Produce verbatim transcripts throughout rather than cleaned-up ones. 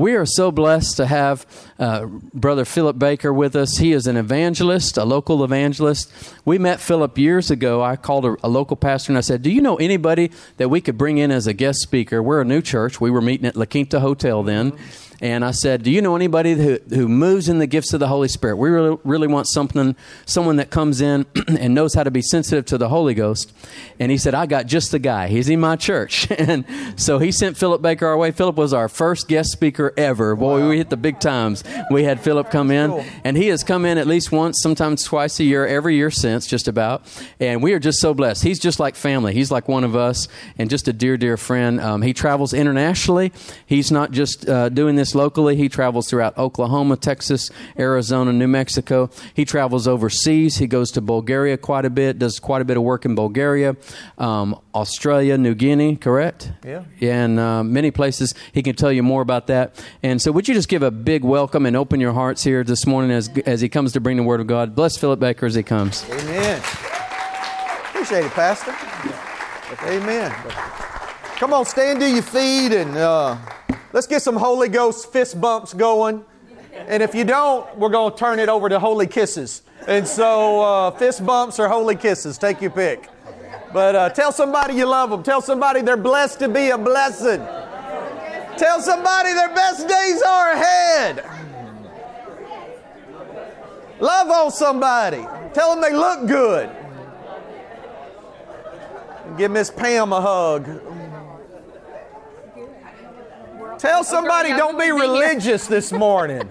we are so blessed to have uh, Brother Philip Baker with us. He is an evangelist, a local evangelist. We met Philip years ago. I called a, a local pastor and I said, do you know anybody that we could bring in as a guest speaker? We're a new church. We were meeting at La Quinta Hotel then. And I said, do you know anybody who, who moves in the gifts of the Holy Spirit? We really, really want something, someone that comes in and knows how to be sensitive to the Holy Ghost. And he said, I got just the guy. He's in my church. And so he sent Philip Baker our way. Philip was our first guest speaker ever. Boy, wow. We hit the big times. We had Philip come in. Cool. And he has come in at least once, sometimes twice a year, every year since, just about. And we are just so blessed. He's just like family. He's like one of us and just a dear, dear friend. Um, he travels internationally. He's not just uh, doing this locally. He travels throughout Oklahoma, Texas, Arizona, New Mexico. He travels overseas. He goes to Bulgaria quite a bit, does quite a bit of work in Bulgaria, um, Australia, New Guinea, correct? Yeah. And uh, many places. He can tell you more about that. And so would you just give a big welcome and open your hearts here this morning as as he comes to bring the Word of God. Bless Philip Baker as he comes. Amen. Appreciate it, Pastor. Amen. Come on, stand to your feet and uh, let's get some Holy Ghost fist bumps going. And if you don't, we're going to turn it over to holy kisses. And so uh, fist bumps or holy kisses, take your pick. But uh, tell somebody you love them. Tell somebody they're blessed to be a blessing. Tell somebody their best days are ahead. Love on somebody. Tell them they look good. Give Miss Pam a hug. Tell somebody don't be religious this morning.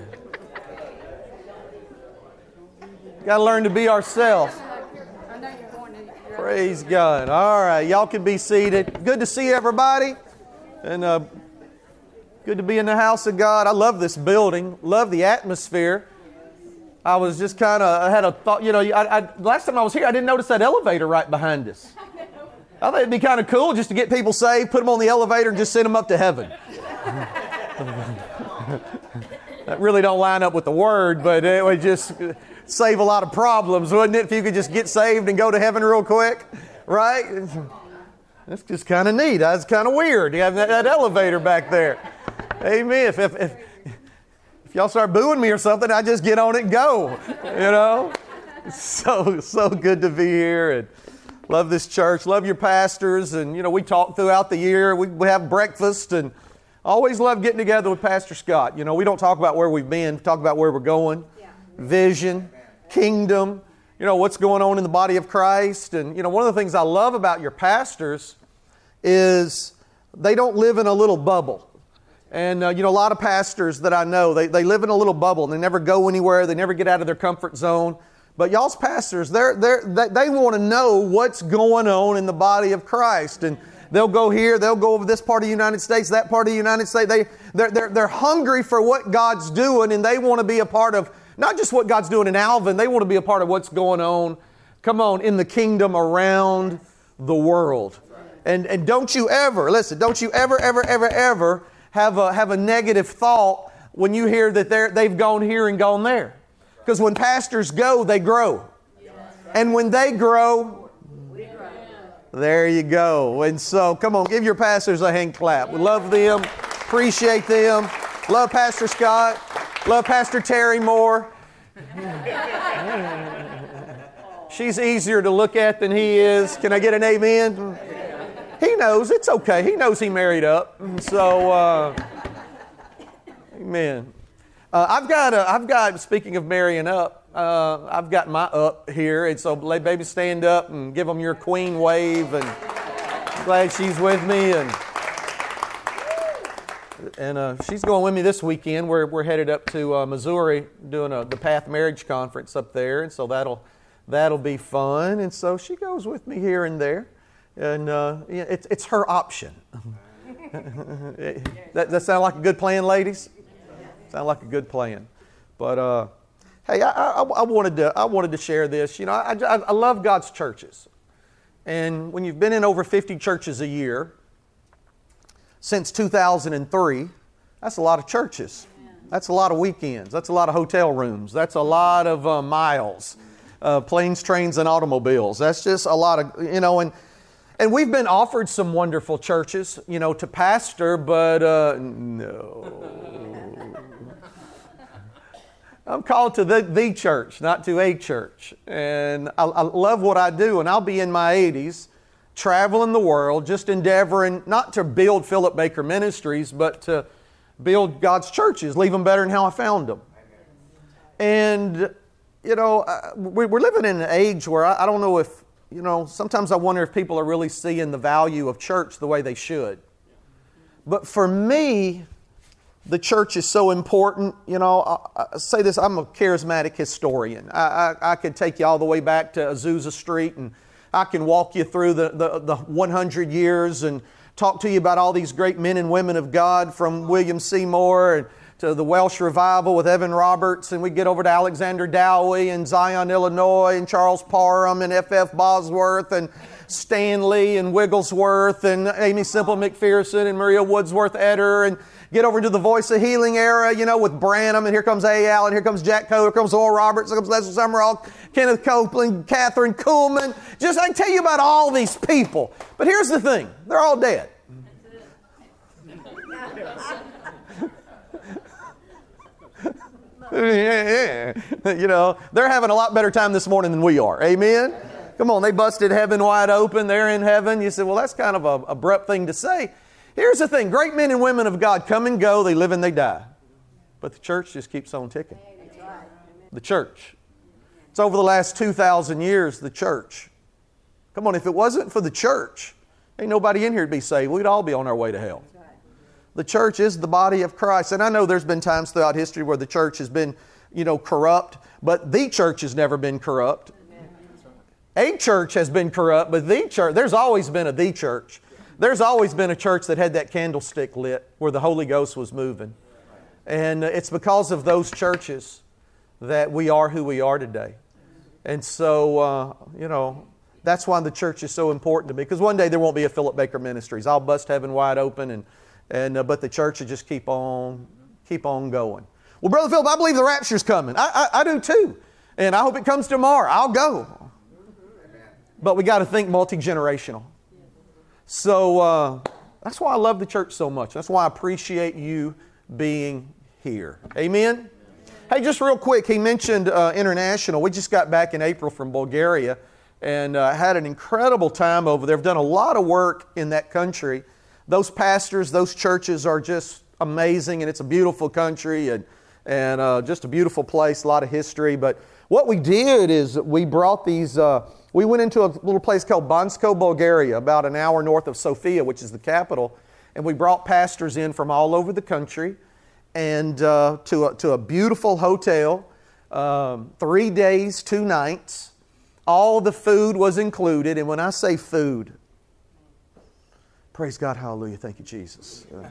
Got to learn to be ourselves. Praise God. All right, y'all can be seated. Good to see everybody. And uh, good to be in the house of God. I love this building. Love the atmosphere. I was just kind of, I had a thought, you know, I, I, last time I was here, I didn't notice that elevator right behind us. I thought it'd be kind of cool just to get people saved, put them on the elevator, and just send them up to heaven. That really don't line up with the Word, but it would just save a lot of problems, wouldn't it, if you could just get saved and go to heaven real quick, right? That's just kind of neat. That's kind of weird. You have that, that elevator back there. Amen. If, if, if, if y'all start booing me or something, I just get on it and go, you know? So, so good to be here and love this church. Love your pastors. And, you know, we talk throughout the year. We, we have breakfast and always love getting together with Pastor Scott. You know, we don't talk about where we've been. We talk about where we're going. Yeah. Vision, kingdom, you know, what's going on in the body of Christ. And, you know, one of the things I love about your pastors is they don't live in a little bubble. And, uh, you know, a lot of pastors that I know, they, they live in a little bubble. And they never go anywhere. They never get out of their comfort zone. But y'all's pastors, they're, they're, they, they want to know what's going on in the body of Christ. And they'll go here, they'll go over this part of the United States, that part of the United States. They, they're, they're, they're hungry for what God's doing, and they want to be a part of not just what God's doing in Alvin, they want to be a part of what's going on, come on, in the kingdom around the world. And, and don't you ever, listen, don't you ever, ever, ever, ever have a, have a negative thought when you hear that they're, they've gone here and gone there. Because when pastors go, they grow. And when they grow, there you go. And so, come on, give your pastors a hand clap. We love them, appreciate them. Love Pastor Scott. Love Pastor Terry Moore. She's easier to look at than he is. Can I get an amen? He knows. It's okay. He knows he married up. So, uh, amen. Uh, I've got, a, I've got, speaking of marrying up, uh, I've got my up here. And so, baby, stand up and give them your queen wave. And I'm glad she's with me. And and uh, she's going with me this weekend. We're we're headed up to uh, Missouri doing a, the Path Marriage Conference up there. And so that'll that'll be fun. And so she goes with me here and there. And uh, it's it's her option. that, that sound like a good plan, ladies? Sound like a good plan. But uh, hey, I, I, I wanted to I wanted to share this. You know, I, I, I love God's churches. And when you've been in over fifty churches a year since two thousand three, that's a lot of churches. That's a lot of weekends. That's a lot of hotel rooms. That's a lot of uh, miles, uh, planes, trains, and automobiles. That's just a lot of, you know, and and we've been offered some wonderful churches, you know, to pastor, but uh, no. I'm called to the, the church, not to a church. And I, I love what I do, and I'll be in my eighties, traveling the world, just endeavoring not to build Philip Baker Ministries, but to build God's churches, leave them better than how I found them. And, you know, we're living in an age where I don't know if, you know, sometimes I wonder if people are really seeing the value of church the way they should. But for me, the church is so important. You know, I, I say this, I'm a charismatic historian. I, I, I could take you all the way back to Azusa Street, and I can walk you through the, the, the one hundred years and talk to you about all these great men and women of God, from William Seymour and to the Welsh Revival with Evan Roberts, and we get over to Alexander Dowie and Zion, Illinois, and Charles Parham and F F Bosworth and Stanley and Wigglesworth and Amy Semple McPherson and Maria Wordsworth Etter, and get over to the Voice of Healing era, you know, with Branham, and here comes A. Allen, here comes Jack Coe, here comes Oral Roberts, here comes Leslie Summerall, Kenneth Copeland, Catherine Kuhlman. Just, I can tell you about all these people. But here's the thing, they're all dead. You know, they're having a lot better time this morning than we are. Amen? Come on, they busted heaven wide open. They're in heaven. You say, well, that's kind of an abrupt thing to say. Here's the thing. Great men and women of God come and go. They live and they die. But the church just keeps on ticking. The church. It's over the last two thousand years, the church. Come on, if it wasn't for the church, ain't nobody in here to be saved. We'd all be on our way to hell. The church is the body of Christ. And I know there's been times throughout history where the church has been, you know, corrupt, but the church has never been corrupt. A church has been corrupt, but the church, there's always been a the church. There's always been a church that had that candlestick lit where the Holy Ghost was moving. And it's because of those churches that we are who we are today. And so, uh, you know, that's why the church is so important to me. Because one day there won't be a Philip Baker Ministries. I'll bust heaven wide open, and and uh, but the church will just keep on, keep on going. Well, Brother Philip, I believe the rapture's coming. I, I, I do too. And I hope it comes tomorrow. I'll go. But we got to think multi-generational. So uh, that's why I love the church so much. That's why I appreciate you being here. Amen? Hey, just real quick, he mentioned uh, international. We just got back in April from Bulgaria and uh, had an incredible time over there. I've done a lot of work in that country. Those pastors, those churches are just amazing, and it's a beautiful country and, and uh, just a beautiful place, a lot of history. But what we did is we brought these... Uh, We went into a little place called Bansko, Bulgaria, about an hour north of Sofia, which is the capital, and we brought pastors in from all over the country and uh, to, a, to a beautiful hotel, um, three days, two nights. All the food was included, and when I say food, praise God, hallelujah, thank you, Jesus. Uh,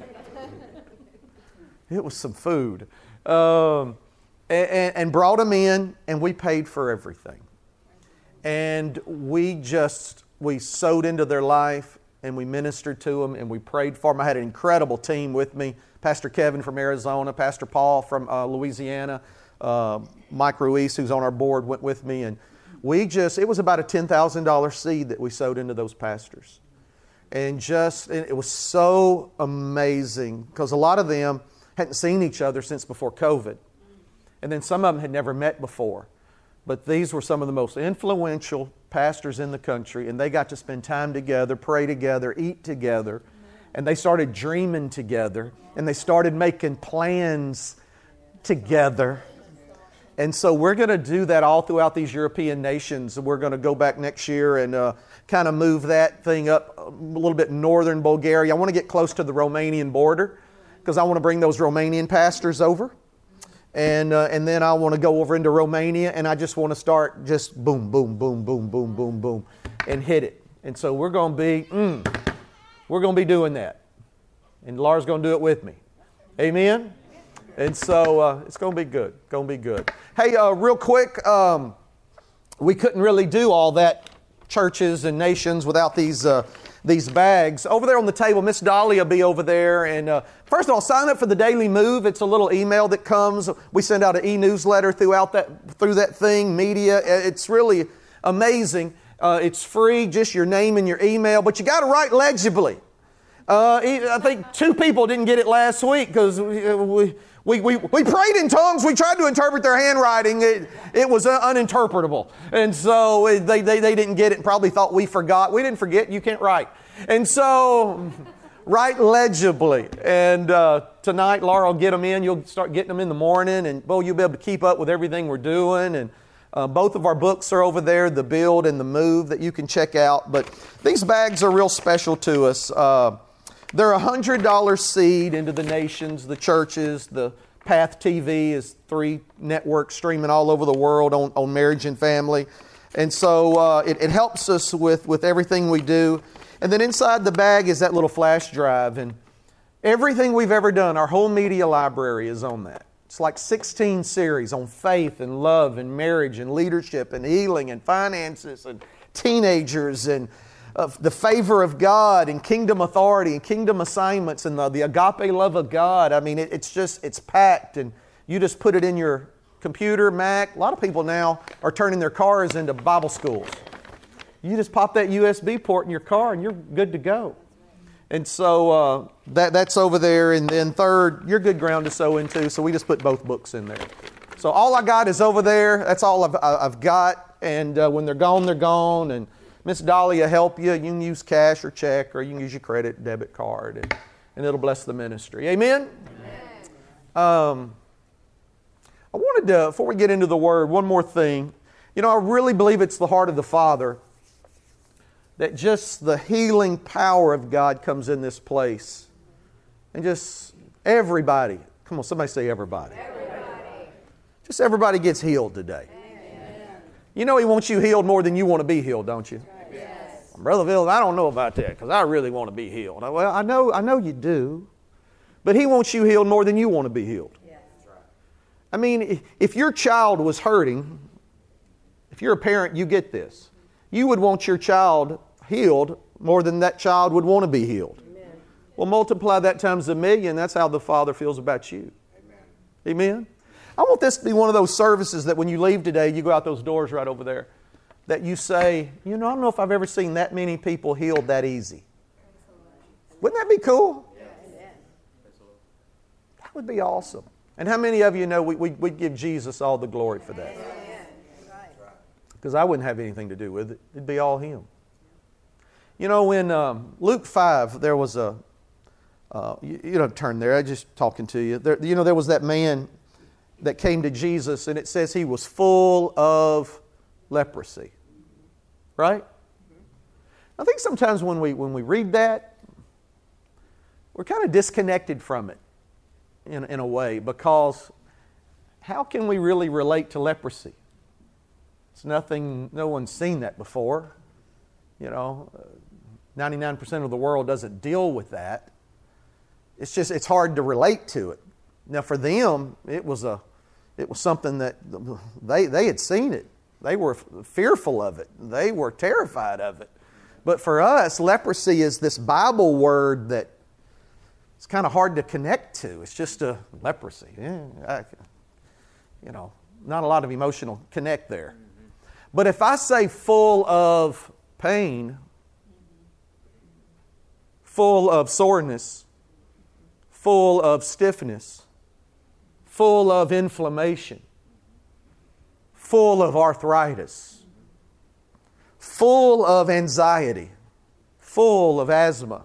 it was some food. Um, and, and brought them in, and we paid for everything. And we just, we sowed into their life, and we ministered to them, and we prayed for them. I had an incredible team with me. Pastor Kevin from Arizona, Pastor Paul from uh, Louisiana, uh, Mike Ruiz, who's on our board, went with me. And we just, it was about a ten thousand dollars seed that we sowed into those pastors. And just, it was so amazing, because a lot of them hadn't seen each other since before COVID. And then some of them had never met before. But these were some of the most influential pastors in the country, and they got to spend time together, pray together, eat together, and they started dreaming together, and they started making plans together. And so we're going to do that all throughout these European nations. We're going to go back next year and uh, kind of move that thing up a little bit northern Bulgaria. I want to get close to the Romanian border because I want to bring those Romanian pastors over. And uh, and then I want to go over into Romania, and I just want to start just boom, boom, boom, boom, boom, boom, boom, and hit it. And so we're going to be, mm, we're going to be doing that. And Laura's going to do it with me. Amen? And so uh, it's going to be good. Going to be good. Hey, uh, real quick, um, we couldn't really do all that, churches and nations, without these uh, these bags. Over there on the table, Miss Dolly will be over there. And uh, first of all, sign up for the Daily Move. It's a little email that comes. We send out an e-newsletter throughout that through that thing, media. It's really amazing. Uh, it's free, just your name and your email. But you got to write legibly. Uh, I think two people didn't get it last week because we, we, we, we prayed in tongues. We tried to interpret their handwriting. It, it was uninterpretable. And so they, they, they didn't get it and probably thought we forgot. We didn't forget. You can't write. And so write legibly. And uh, tonight, Laura will get them in. You'll start getting them in the morning. And, Bo, you'll be able to keep up with everything we're doing. And Uh, both of our books are over there, The Build and The Move, that you can check out. But these bags are real special to us. Uh, they're a one hundred dollars seed into the nations, the churches. The Path T V is three networks streaming all over the world on, on marriage and family. And so uh, it, it helps us with, with everything we do. And then inside the bag is that little flash drive. And everything we've ever done, our whole media library is on that. It's like sixteen series on faith and love and marriage and leadership and healing and finances and teenagers and uh, the favor of God and kingdom authority and kingdom assignments and the, the agape love of God. I mean, it, it's just, it's packed, and you just put it in your computer, Mac. A lot of people now are turning their cars into Bible schools. You just pop that U S B port in your car and you're good to go. And so uh, that that's over there. And then third, you're good ground to sow into. So we just put both books in there. So all I got is over there. That's all I've, I've got. And uh, when they're gone, they're gone. And Miss Dolly will help you. You can use cash or check, or you can use your credit debit card. And, and it'll bless the ministry. Amen? Amen. Um, I wanted to, before we get into the Word, one more thing. You know, I really believe it's the heart of the Father that just the healing power of God comes in this place. And just everybody, come on, somebody say everybody. Everybody. Just everybody gets healed today. Amen. You know He wants you healed more than you want to be healed, don't you? Yes. Brother Bill, I don't know about that because I really want to be healed. Well, I know, I know you do. But He wants you healed more than you want to be healed. Yes. I mean, if your child was hurting, if you're a parent, you get this. You would want your child healed more than that child would want to be healed. Amen. Well, multiply that times a million. That's how the Father feels about you. Amen. Amen. I want this to be one of those services that when you leave today, you go out those doors right over there, that you say, you know, I don't know if I've ever seen that many people healed that easy. Wouldn't that be cool? Yes. That would be awesome. And how many of you know we, we, we'd give Jesus all the glory for that? Because I wouldn't have anything to do with it. It'd be all Him. You know, in um, Luke five, there was a, uh, you, you don't turn there, I'm just talking to you. There, you know, there was that man that came to Jesus, and it says he was full of leprosy. Right? I think sometimes when we when we read that, we're kind of disconnected from it in, in a way, because how can we really relate to leprosy? It's nothing, no one's seen that before. You know, ninety-nine percent of the world doesn't deal with that. It's just, it's hard to relate to it. Now for them, it was a, it was something that they, they had seen it. They were fearful of it. They were terrified of it. But for us, leprosy is this Bible word that it's kind of hard to connect to. It's just a leprosy. Yeah, I, you know, not a lot of emotional connect there. But if I say full of pain, full of soreness, full of stiffness, full of inflammation, full of arthritis, full of anxiety, full of asthma,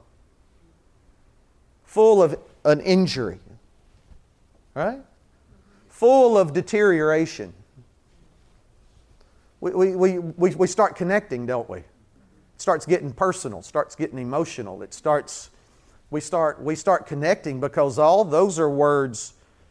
full of an injury, right? Full of deterioration. We, we, we, we start connecting, don't we? It starts getting personal, starts getting emotional. It starts, we start, we start connecting because all those are words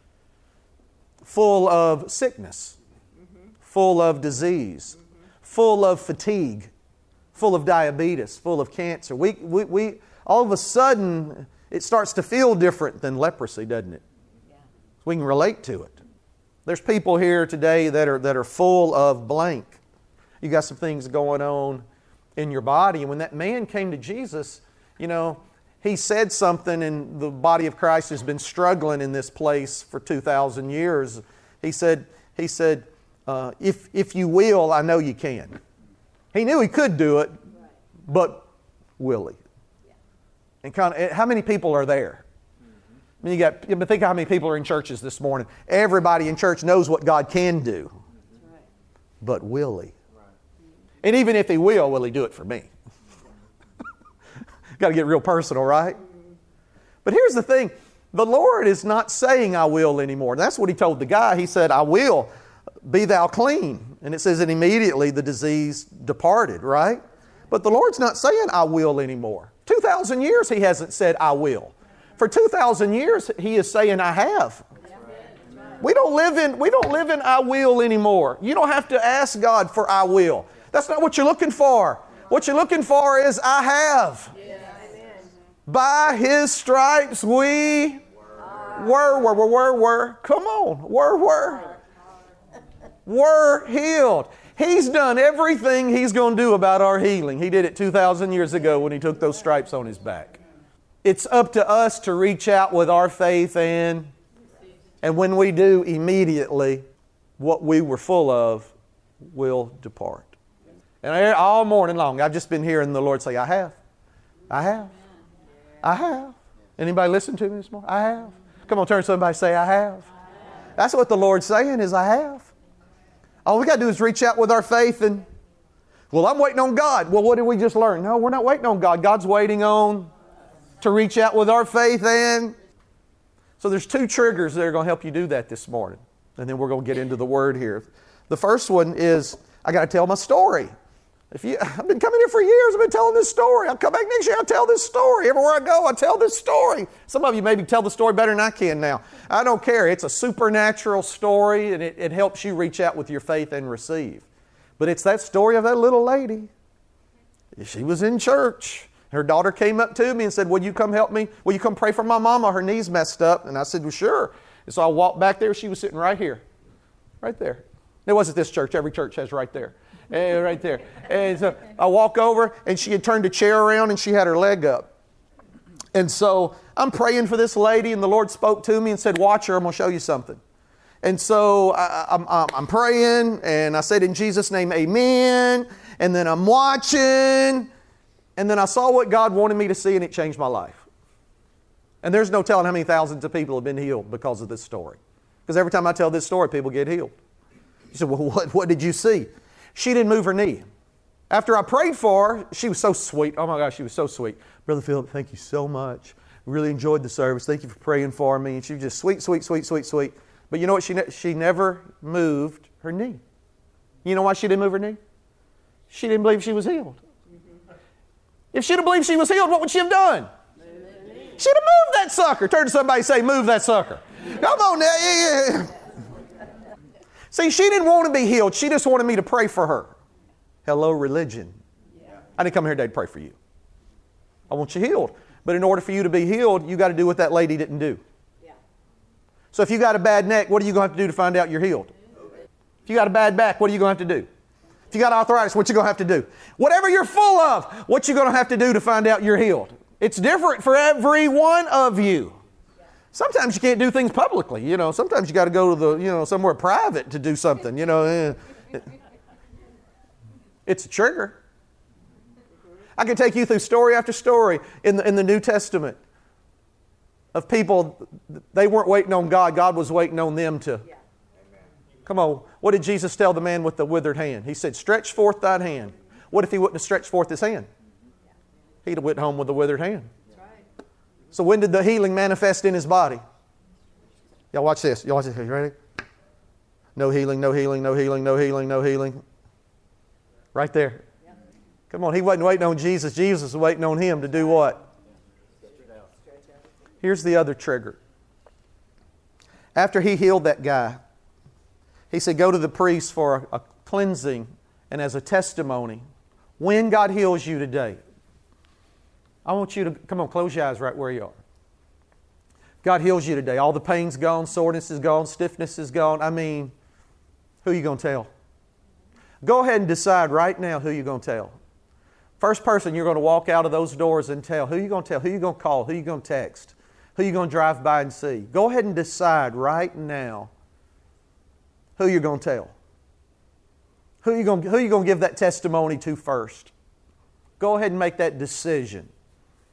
full of sickness, mm-hmm. full of disease, mm-hmm. full of fatigue, full of diabetes, full of cancer. We, we, we, all of a sudden, it starts to feel different than leprosy, doesn't it? Yeah. We can relate to it. There's people here today that are that are full of blank. You got some things going on in your body. And when that man came to Jesus, you know, he said something, and the body of Christ has been struggling in this place for two thousand years. He said, he said, uh, if, if you will, I know you can. He knew he could do it, but will he? And kind of, how many people are there? I mean, you got, you think how many people are in churches this morning. Everybody in church knows what God can do. But will He? And even if He will, will He do it for me? Got to get real personal, right? But here's the thing. The Lord is not saying I will anymore. That's what He told the guy. He said, I will, be thou clean. And it says that immediately the disease departed, right? But the Lord's not saying I will anymore. two thousand years He hasn't said I will. For two thousand years He is saying I have. We don't live in, we don't live in I will anymore. You don't have to ask God for I will. That's not what you're looking for. What you're looking for is I have. By His stripes we were, were, were, were, were. Come on, were, were. Were healed. He's done everything He's going to do about our healing. He did it two thousand years ago when He took those stripes on His back. It's up to us to reach out with our faith, and, and when we do, immediately, what we were full of will depart. And I, all morning long, I've just been hearing the Lord say, I have. I have. I have. Anybody listen to me this morning? I have. Come on, turn to somebody and say, I have. That's what the Lord's saying is, I have. All we got to do is reach out with our faith and, well, I'm waiting on God. Well, what did we just learn? No, we're not waiting on God. God's waiting on to reach out with our faith. And so there's two triggers that are going to help you do that this morning. And then we're going to get into the Word here. The first one is, I got to tell my story. If you, I've been coming here for years. I've been telling this story. I'll come back next year. I'll tell this story. Everywhere I go, I tell this story. Some of you maybe tell the story better than I can now. I don't care. It's a supernatural story, and it, it helps you reach out with your faith and receive. But it's that story of that little lady. She was in church. Her daughter came up to me and said, will you come help me? Will you come pray for my mama? Her knee's messed up. And I said, well, sure. And so I walked back there. She was sitting right here. Right there. It wasn't this church. Every church has right there. And right there. And so I walk over, and she had turned a chair around, and she had her leg up. And so I'm praying for this lady, and the Lord spoke to me and said, watch her, I'm going to show you something. And so I, I'm, I'm praying, and I said, in Jesus' name, amen. And then I'm watching, and then I saw what God wanted me to see, and it changed my life. And there's no telling how many thousands of people have been healed because of this story. Because every time I tell this story, people get healed. You said, well, what, what did you see? She didn't move her knee. After I prayed for her, she was so sweet. Oh my gosh, she was so sweet. Brother Philip, thank you so much. Really enjoyed the service. Thank you for praying for me. And she was just sweet, sweet, sweet, sweet, sweet. But you know what? She, ne- she never moved her knee. You know why she didn't move her knee? She didn't believe she was healed. If she'd have believed she was healed, what would she have done? She'd have moved that sucker. Turn to somebody and say, move that sucker. Come on now. Yeah, yeah. See, she didn't want to be healed. She just wanted me to pray for her. Hello, religion. Yeah. I didn't come here today to pray for you. I want you healed. But in order for you to be healed, you got to do what that lady didn't do. Yeah. So if you got a bad neck, what are you going to have to do to find out you're healed? If you got a bad back, what are you going to have to do? If you got arthritis, what you going to have to do? Whatever you're full of, what you going to have to do to find out you're healed? It's different for every one of you. Sometimes you can't do things publicly, you know. Sometimes you got to go to the, you know, somewhere private to do something, you know. It's a trigger. I can take you through story after story in the in the New Testament of people, they weren't waiting on God. God was waiting on them to. Yeah. Come on. What did Jesus tell the man with the withered hand? He said, stretch forth thine hand. What if he wouldn't have stretched forth his hand? He'd have went home with a withered hand. So when did the healing manifest in his body? Y'all watch this. Y'all watch this. You ready? No healing, no healing, no healing, no healing, no healing. Right there. Come on, he wasn't waiting on Jesus. Jesus was waiting on him to do what? Here's the other trigger. After he healed that guy, he said, go to the priest for a cleansing and as a testimony. When God heals you today, I want you to, come on, close your eyes right where you are. God heals you today. All the pain's gone, soreness is gone, stiffness is gone. I mean, who are you going to tell? Go ahead and decide right now who you're going to tell. First person you're going to walk out of those doors and tell. Who are you going to tell? Who are you going to call? Who are you going to text? Who are you going to drive by and see? Go ahead and decide right now who you're going to tell. Who are you going, who are you going to give that testimony to first? Go ahead and make that decision.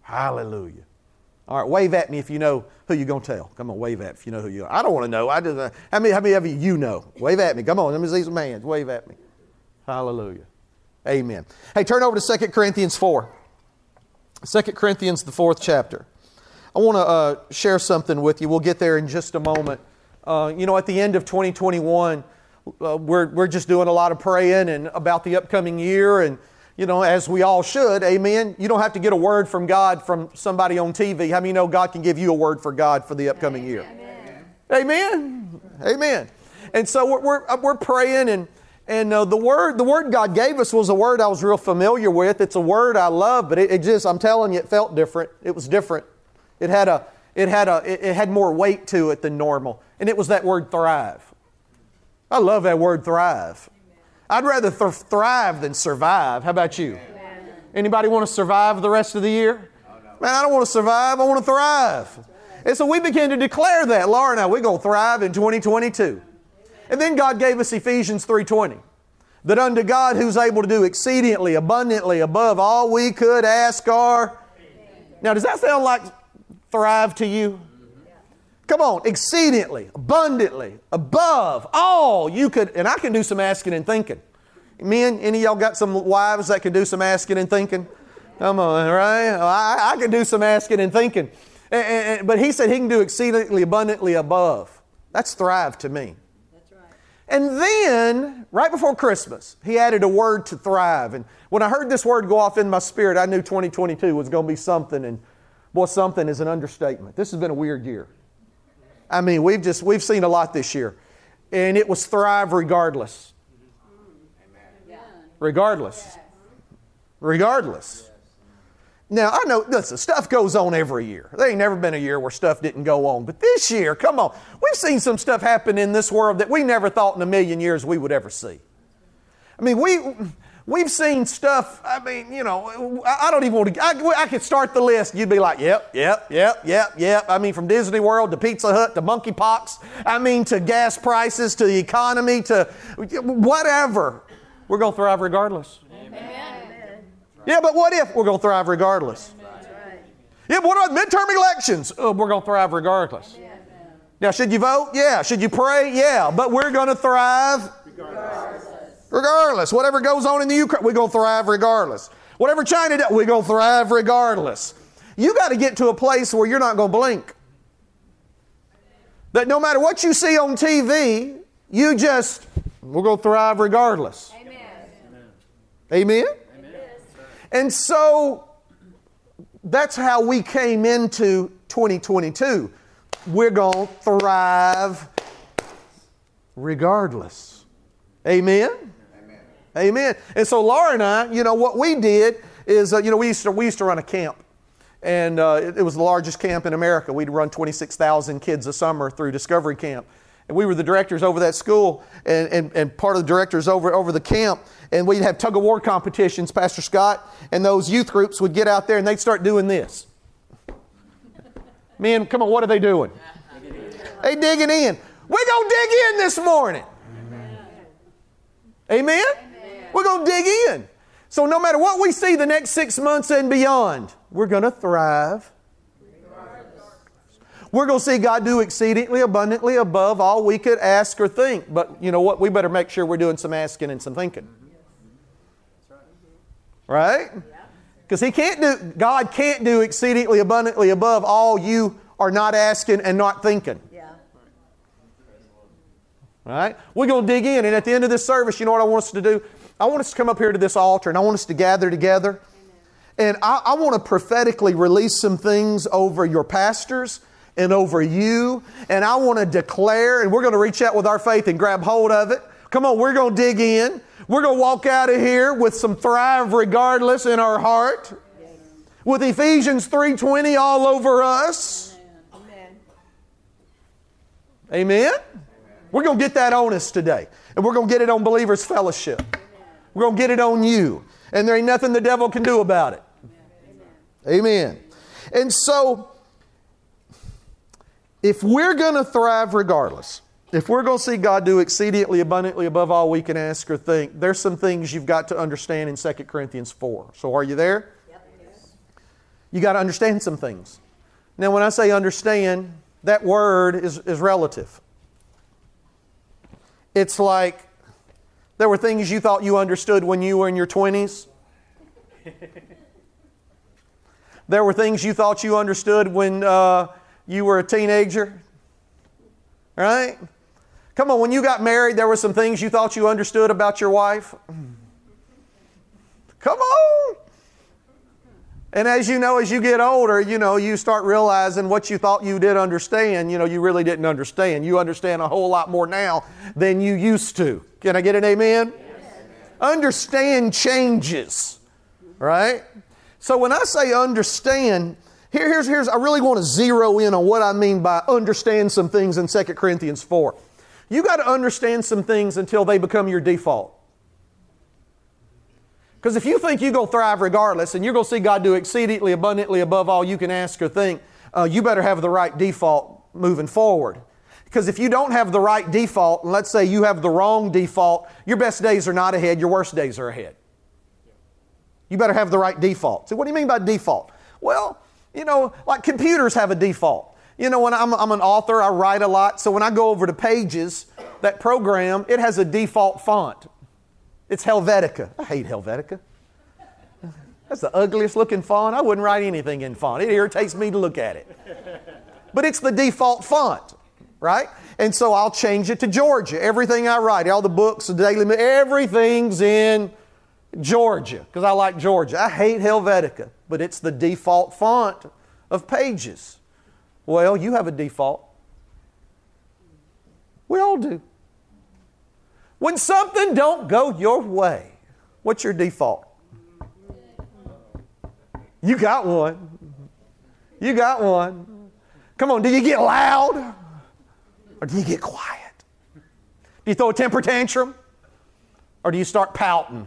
Hallelujah. All right, wave at me if you know who you're going to tell. Come on, wave at me if you know who you are. I don't want to know. I just, uh, how many, how many of you you know? Wave at me. Come on, let me see some hands. Wave at me. Hallelujah. Amen. Hey, turn over to Second Corinthians four. Second Corinthians, the fourth chapter. I want to uh, share something with you. We'll get there in just a moment. Uh, you know, at the end of twenty twenty-one, uh, we're, we're just doing a lot of praying and about the upcoming year, and you know, as we all should, amen. You don't have to get a word from God from somebody on T V. How many know God can give you a word for God for the upcoming year? Amen. Amen. Amen. And so we're we're, we're praying, and and uh, the word the word God gave us was a word I was real familiar with. It's a word I love, but it, it just I'm telling you, it felt different. It was different. It had a it had a it, it had more weight to it than normal, and it was that word thrive. I love that word thrive. I'd rather th- thrive than survive. How about you? Amen. Anybody want to survive the rest of the year? Oh, no. Man, I don't want to survive. I want to thrive. Right. And so we began to declare that. Laura and I, we're going to thrive in twenty twenty-two. And then God gave us Ephesians three twenty. That unto God who's able to do exceedingly, abundantly, above all we could ask or... Now, does that sound like thrive to you? Come on, exceedingly, abundantly, above all you could, and I can do some asking and thinking. Men, any of y'all got some wives that can do some asking and thinking? Come on, right? I, I can do some asking and thinking. And, and, but he said he can do exceedingly, abundantly, above. That's thrive to me. That's right. And then, right before Christmas, he added a word to thrive. And when I heard this word go off in my spirit, I knew twenty twenty-two was going to be something. And boy, something is an understatement. This has been a weird year. I mean, we've just, we've seen a lot this year. And it was thrive regardless. Regardless. Regardless. Now, I know, listen, stuff goes on every year. There ain't never been a year where stuff didn't go on. But this year, come on, we've seen some stuff happen in this world that we never thought in a million years we would ever see. I mean, we... We've seen stuff, I mean, you know, I don't even want to, I, I could start the list. You'd be like, yep, yep, yep, yep, yep. I mean, from Disney World to Pizza Hut to monkeypox. I mean, to gas prices, to the economy, to whatever. We're going to thrive regardless. Amen. Yeah, but what if? We're going to thrive regardless. Amen. Yeah, but what about midterm elections? Oh, we're going to thrive regardless. Amen. Now, should you vote? Yeah. Should you pray? Yeah. But we're going to thrive regardless. Regardless. Whatever goes on in the Ukraine, we're going to thrive regardless. Whatever China does, we're going to thrive regardless. You got to get to a place where you're not going to blink. That no matter what you see on T V, you just, we're going to thrive regardless. Amen. Amen? Amen? And so, that's how we came into twenty twenty-two. We're going to thrive regardless. Amen? Amen. And so Laura and I, you know, what we did is, uh, you know, we used to we used to run a camp, and uh, it, it was the largest camp in America. We'd run twenty-six thousand kids a summer through Discovery Camp, and we were the directors over that school, and, and, and part of the directors over over the camp. And we'd have tug of war competitions. Pastor Scott and those youth groups would get out there, and they'd start doing this. Men, come on, what are they doing? They digging in. We're gonna dig in this morning. Amen? We're going to dig in. So no matter what we see the next six months and beyond, we're going to thrive. We're going to see God do exceedingly abundantly above all we could ask or think. But you know what? We better make sure we're doing some asking and some thinking. Right? Because He can't do, God can't do exceedingly abundantly above all you are not asking and not thinking. Right? We're going to dig in, and at the end of this service, you know what I want us to do? I want us to come up here to this altar, and I want us to gather together. Amen. And I, I want to prophetically release some things over your pastors and over you. And I want to declare, and we're going to reach out with our faith and grab hold of it. Come on, we're going to dig in. We're going to walk out of here with some thrive regardless in our heart. Amen. With Ephesians three twenty all over us. Amen. Amen? We're going to get that on us today. And we're going to get it on Believers Fellowship. Amen. We're going to get it on you. And there ain't nothing the devil can do about it. Amen. Amen. And so, if we're going to thrive regardless, if we're going to see God do exceedingly abundantly above all we can ask or think, there's some things you've got to understand in Second Corinthians four. So are you there? Yep. You got to understand some things. Now, when I say understand, that word is, is relative. It's like there were things you thought you understood when you were in your twenties. There were things you thought you understood when uh, you were a teenager. Right? Come on, when you got married, there were some things you thought you understood about your wife. Come on! And as you know, as you get older, you know, you start realizing what you thought you did understand, you know, you really didn't understand. You understand a whole lot more now than you used to. Can I get an amen? Yes. Understand changes, right? So when I say understand, here, here's, here's, I really want to zero in on what I mean by understand some things in Second Corinthians four. You got to understand some things until they become your default. Because if you think you're going to thrive regardless and you're going to see God do exceedingly abundantly above all you can ask or think, uh, you better have the right default moving forward. Because if you don't have the right default, and let's say you have the wrong default, your best days are not ahead, your worst days are ahead. You better have the right default. So what do you mean by default? Well, you know, like computers have a default. You know, when I'm, I'm an author, I write a lot, so when I go over to Pages, that program, it has a default font. It's Helvetica. I hate Helvetica. That's the ugliest looking font. I wouldn't write anything in font. It irritates me to look at it. But it's the default font, right? And so I'll change it to Georgia. Everything I write, all the books, the daily, everything's in Georgia because I like Georgia. I hate Helvetica, but it's the default font of Pages. Well, you have a default. We all do. When something don't go your way, what's your default? You got one. You got one. Come on, do you get loud? Or do you get quiet? Do you throw a temper tantrum? Or do you start pouting?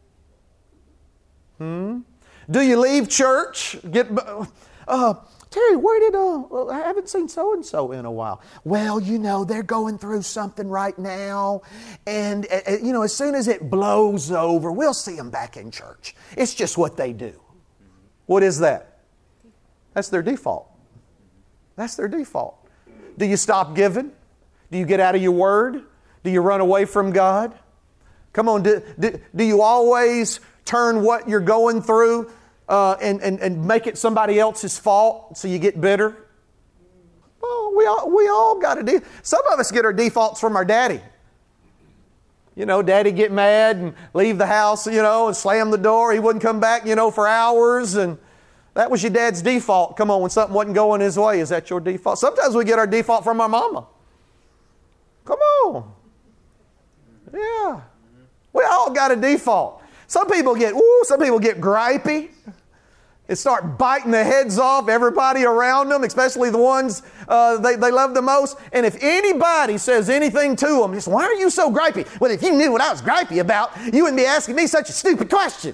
Hmm? Do you leave church? Get, uh, Terry, where did, uh, I haven't seen so-and-so in a while. Well, you know, they're going through something right now. And, uh, you know, as soon as it blows over, we'll see them back in church. It's just what they do. What is that? That's their default. That's their default. Do you stop giving? Do you get out of your word? Do you run away from God? Come on, do, do, do you always turn what you're going through Uh, and, and, and make it somebody else's fault so you get bitter? Well, we all, we all got to do. Some of us get our defaults from our daddy. You know, daddy get mad and leave the house, you know, and slam the door. He wouldn't come back, you know, for hours. And that was your dad's default. Come on, when something wasn't going his way, is that your default? Sometimes we get our default from our mama. Come on. Yeah. We all got a default. Some people get, ooh, some people get gripey and start biting the heads off everybody around them, especially the ones uh, they, they love the most. And if anybody says anything to them, just, why are you so gripey? Well, if you knew what I was gripey about, you wouldn't be asking me such a stupid question.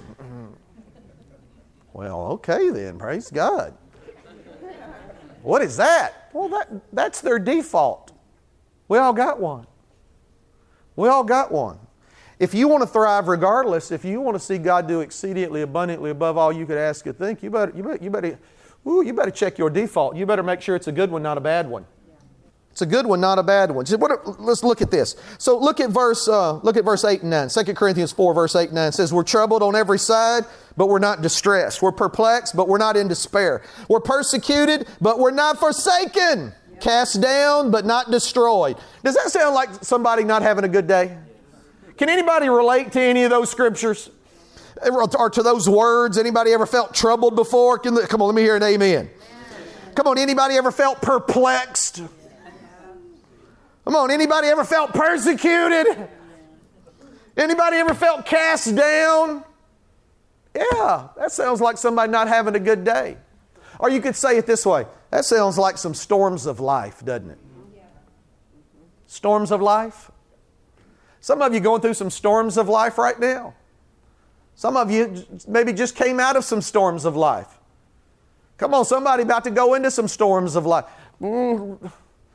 Well, okay then, praise God. What is that? Well, that that's their default. We all got one. We all got one. If you want to thrive regardless, if you want to see God do exceedingly abundantly above all you could ask or think, you better, you better, you better, ooh, you better check your default. You better make sure it's a good one, not a bad one. It's a good one, not a bad one. So what, let's look at this. So look at verse, uh, look at verse eight and nine. Second Corinthians four, verse eight and nine says, we're troubled on every side, but we're not distressed. We're perplexed, but we're not in despair. We're persecuted, but we're not forsaken. Cast down, but not destroyed. Does that sound like somebody not having a good day? Can anybody relate to any of those scriptures? Or to those words? Anybody ever felt troubled before? Come on, let me hear an amen. Come on, anybody ever felt perplexed? Come on, anybody ever felt persecuted? Anybody ever felt cast down? Yeah, that sounds like somebody not having a good day. Or you could say it this way. That sounds like some storms of life, doesn't it? Storms of life? Some of you going through some storms of life right now. Some of you maybe just came out of some storms of life. Come on, somebody about to go into some storms of life. Mm.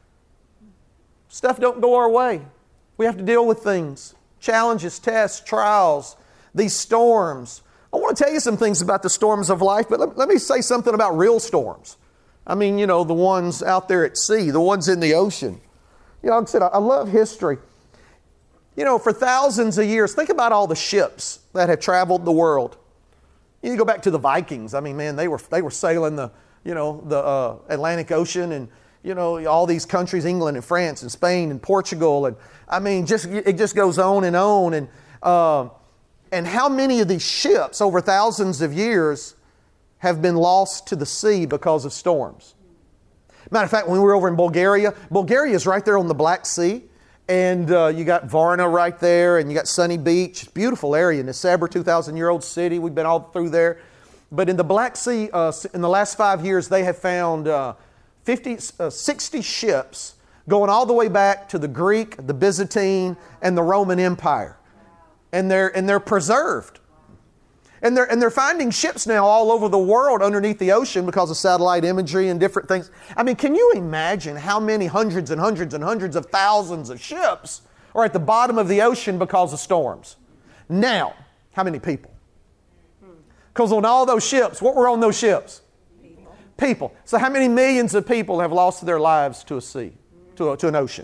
Stuff don't go our way. We have to deal with things. Challenges, tests, trials, these storms. I want to tell you some things about the storms of life, but let, let me say something about real storms. I mean, you know, the ones out there at sea, the ones in the ocean. You know, like I said, I, I love history. You know, for thousands of years, think about all the ships that have traveled the world. You go back to the Vikings. I mean, man, they were they were sailing the, you know, the uh, Atlantic Ocean, and, you know, all these countries, England and France and Spain and Portugal. And I mean, just it just goes on and on. And, uh, and how many of these ships over thousands of years have been lost to the sea because of storms? Matter of fact, when we were over in Bulgaria, Bulgaria is right there on the Black Sea. And uh, you got Varna right there, and you got Sunny Beach. Beautiful area. Nisabra, two thousand year old city. We've been all through there. But in the Black Sea, uh, in the last five years, they have found uh, fifty, uh, sixty ships going all the way back to the Greek, the Byzantine, and the Roman Empire. And they're, and they're preserved. And they're, and they're finding ships now all over the world underneath the ocean because of satellite imagery and different things. I mean, can you imagine how many hundreds and hundreds and hundreds of thousands of ships are at the bottom of the ocean because of storms? Now, how many people? Because on all those ships, what were on those ships? People. People. So how many millions of people have lost their lives to a sea, to, a, to an ocean?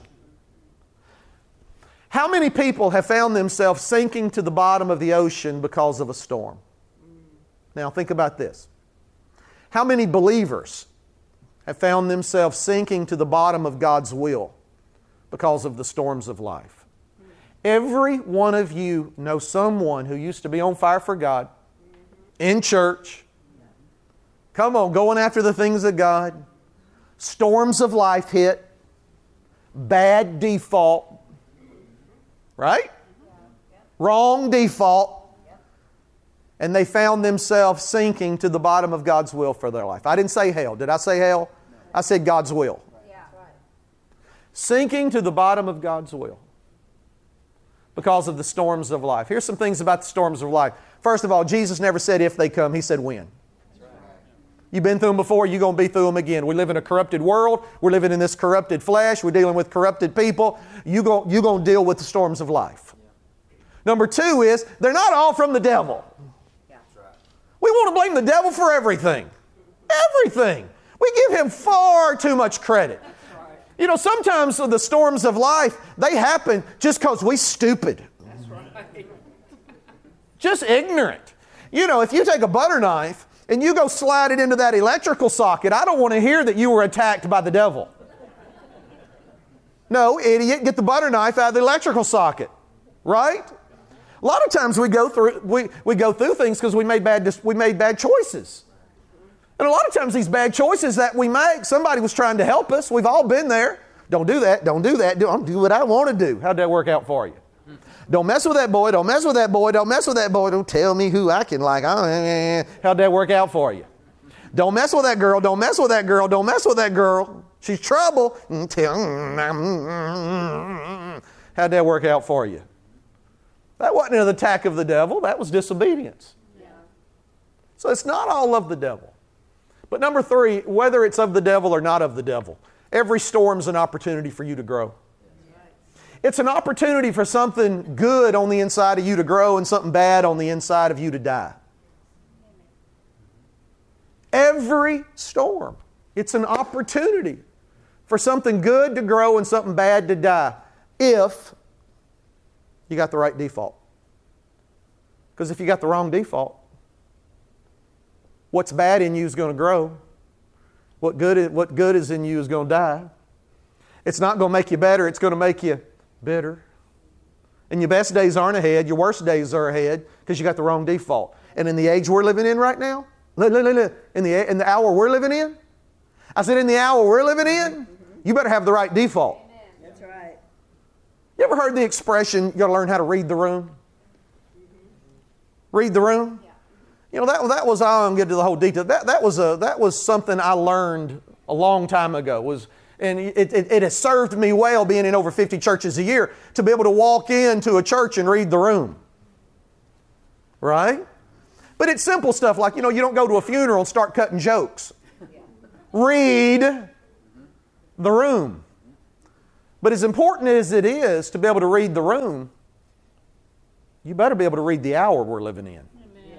How many people have found themselves sinking to the bottom of the ocean because of a storm? Now think about this. How many believers have found themselves sinking to the bottom of God's will because of the storms of life? Every one of you know someone who used to be on fire for God, in church, come on, going after the things of God. Storms of life hit, bad default, right? Wrong default. And they found themselves sinking to the bottom of God's will for their life. I didn't say hell. Did I say hell? I said God's will. Sinking to the bottom of God's will because of the storms of life. Here's some things about the storms of life. First of all, Jesus never said if they come. He said when. You've been through them before, you're going to be through them again. We live in a corrupted world. We're living in this corrupted flesh. We're dealing with corrupted people. You're going, you're going to deal with the storms of life. Number two is, they're not all from the devil. We want to blame the devil for everything. Everything. We give him far too much credit. You know, sometimes the storms of life, they happen just because we're stupid. Just ignorant. You know, if you take a butter knife and you go slide it into that electrical socket, I don't want to hear that you were attacked by the devil. No, idiot, get the butter knife out of the electrical socket. Right? A lot of times we go through we, we go through things because we made bad we made bad choices. And a lot of times these bad choices that we make, somebody was trying to help us. We've all been there. Don't do that. Don't do that. Don't do what I want to do. How'd that work out for you? Don't mess with that boy. Don't mess with that boy. Don't mess with that boy. Don't tell me who I can like. How'd that work out for you? Don't mess with that girl. Don't mess with that girl. Don't mess with that girl. She's trouble. How'd that work out for you? That wasn't an attack of the devil. That was disobedience. Yeah. So it's not all of the devil. But number three, whether it's of the devil or not of the devil, every storm's an opportunity for you to grow. It's an opportunity for something good on the inside of you to grow and something bad on the inside of you to die. Every storm, it's an opportunity for something good to grow and something bad to die, if you got the right default. Because if you got the wrong default, what's bad in you is going to grow. What good is, what good is in you is going to die. It's not going to make you better. It's going to make you bitter. And your best days aren't ahead. Your worst days are ahead because you got the wrong default. And in the age we're living in right now, look, look, look, look, in the, in the hour we're living in, I said in the hour we're living in, you better have the right default. That's right. You ever heard the expression, you got to learn how to read the room? Read the room? Yeah. You know, that, that was, I don't get to the whole detail. That, that, was a, that was something I learned a long time ago. Was, and it, it, it has served me well being in over fifty churches a year to be able to walk into a church and read the room. Right? But it's simple stuff like, you know, you don't go to a funeral and start cutting jokes. Yeah. Read the room. But as important as it is to be able to read the room, you better be able to read the hour we're living in. Amen.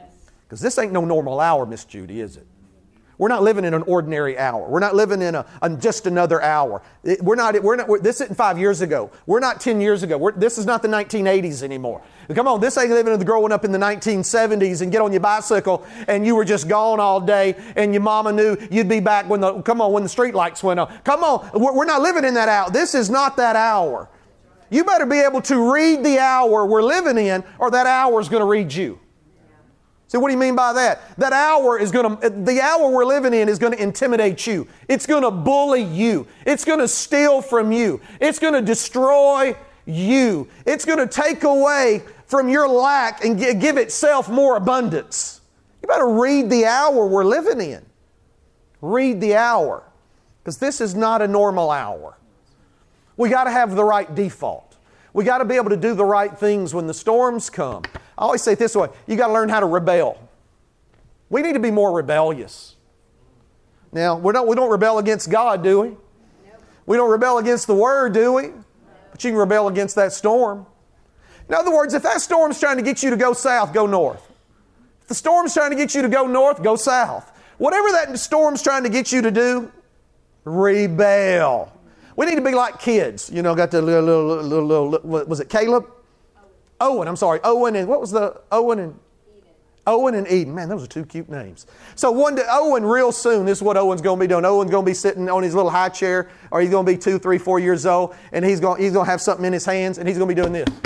Because this ain't no normal hour, Miss Judy, is it? We're not living in an ordinary hour. We're not living in a, a just another hour. It, we're not. We're not. We're, this isn't five years ago. We're not ten years ago. We're, this is not the nineteen eighties anymore. Come on, this ain't living in the growing up in the nineteen seventies and get on your bicycle and you were just gone all day and your mama knew you'd be back when the come on when the street lights went on. Come on, we're, we're not living in that hour. This is not that hour. You better be able to read the hour we're living in, or that hour is going to read you. So what do you mean by that? That hour is going to, the hour we're living in is going to intimidate you. It's going to bully you. It's going to steal from you. It's going to destroy you. It's going to take away from your lack and give itself more abundance. You better read the hour we're living in. Read the hour. Because this is not a normal hour. We got to have the right default. We got to be able to do the right things when the storms come. I always say it this way, you got to learn how to rebel. We need to be more rebellious. Now, we don't, we don't rebel against God, do we? We don't rebel against the Word, do we? But you can rebel against that storm. In other words, if that storm's trying to get you to go south, go north. If the storm's trying to get you to go north, go south. Whatever that storm's trying to get you to do, rebel. We need to be like kids. You know, got the little, little, little, little was it Caleb? Owen, I'm sorry, Owen and, what was the, Owen and? Eden. Owen and Eden. Man, those are two cute names. So one day, Owen real soon, this is what Owen's going to be doing. Owen's going to be sitting on his little high chair, or he's going to be two, three, four years old, and he's going, he's going to have something in his hands, and he's going to be doing this.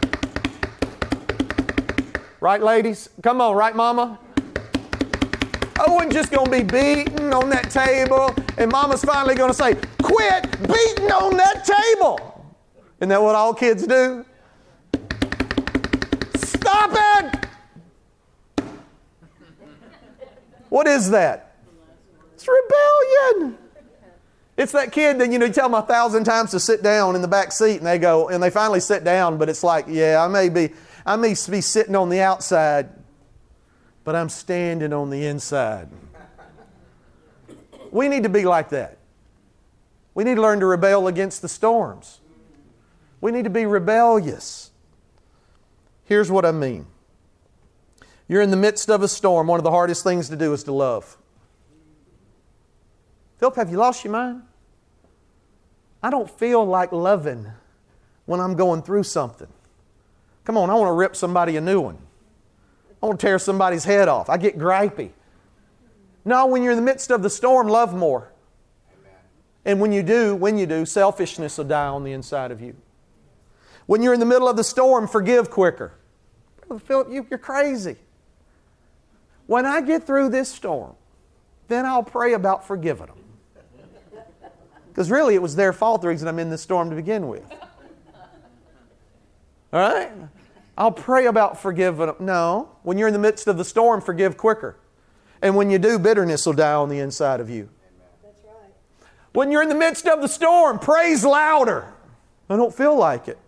Right, ladies? Come on, right, Mama? Owen's just going to be beating on that table, and Mama's finally going to say, quit beating on that table. Isn't that what all kids do? Stop it! What is that? It's rebellion. It's that kid that, you know, you tell them a thousand times to sit down in the back seat and they go, and they finally sit down, but it's like, yeah, I may be, I may be sitting on the outside, but I'm standing on the inside. We need to be like that. We need to learn to rebel against the storms. We need to be rebellious. Here's what I mean. You're in the midst of a storm. One of the hardest things to do is to love. Philip, have you lost your mind? I don't feel like loving when I'm going through something. Come on, I want to rip somebody a new one. I want to tear somebody's head off. I get gripey. No, when you're in the midst of the storm, love more. Amen. And when you do, when you do, selfishness will die on the inside of you. When you're in the middle of the storm, forgive quicker. Brother Philip, you, you're crazy. When I get through this storm, then I'll pray about forgiving them. Because really it was their fault, the reason I'm in this storm to begin with. All right? I'll pray about forgiving them. No. When you're in the midst of the storm, forgive quicker. And when you do, bitterness will die on the inside of you. That's right. When you're in the midst of the storm, praise louder. I don't feel like it.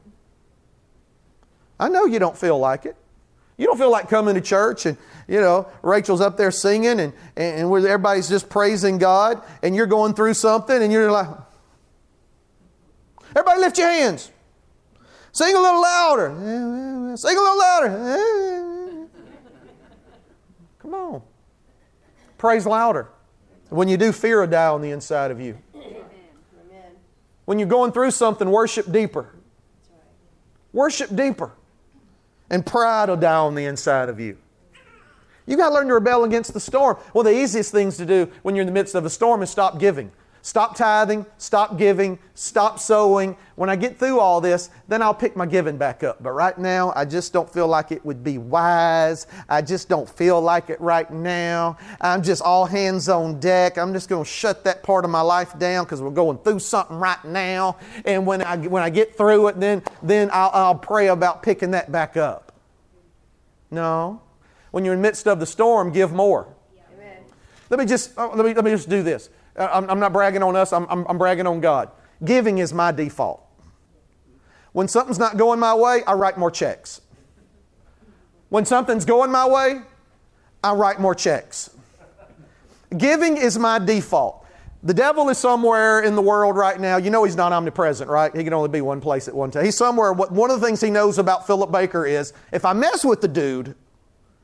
I know you don't feel like it. You don't feel like coming to church and, you know, Rachel's up there singing and, and, and where everybody's just praising God and you're going through something and you're like, everybody lift your hands. Sing a little louder. Sing a little louder. Come on. Praise louder. When you do, fear will die on the inside of you. Amen. When you're going through something, worship deeper. That's right. Worship deeper. And pride will die on the inside of you. You got to learn to rebel against the storm. One of the easiest things to do when you're in the midst of a storm is stop giving. Stop tithing, stop giving, stop sowing. When I get through all this, then I'll pick my giving back up. But right now, I just don't feel like it would be wise. I just don't feel like it right now. I'm just all hands on deck. I'm just going to shut that part of my life down because we're going through something right now. And when I when I get through it, then, then I'll, I'll pray about picking that back up. No. When you're in the midst of the storm, give more. Amen. Let me just oh, let me let me just do this. I'm, I'm not bragging on us. I'm, I'm, I'm bragging on God. Giving is my default. When something's not going my way, I write more checks. When something's going my way, I write more checks. Giving is my default. The devil is somewhere in the world right now. You know he's not omnipresent, right? He can only be one place at one time. He's somewhere. One of the things he knows about Philip Baker is if I mess with the dude,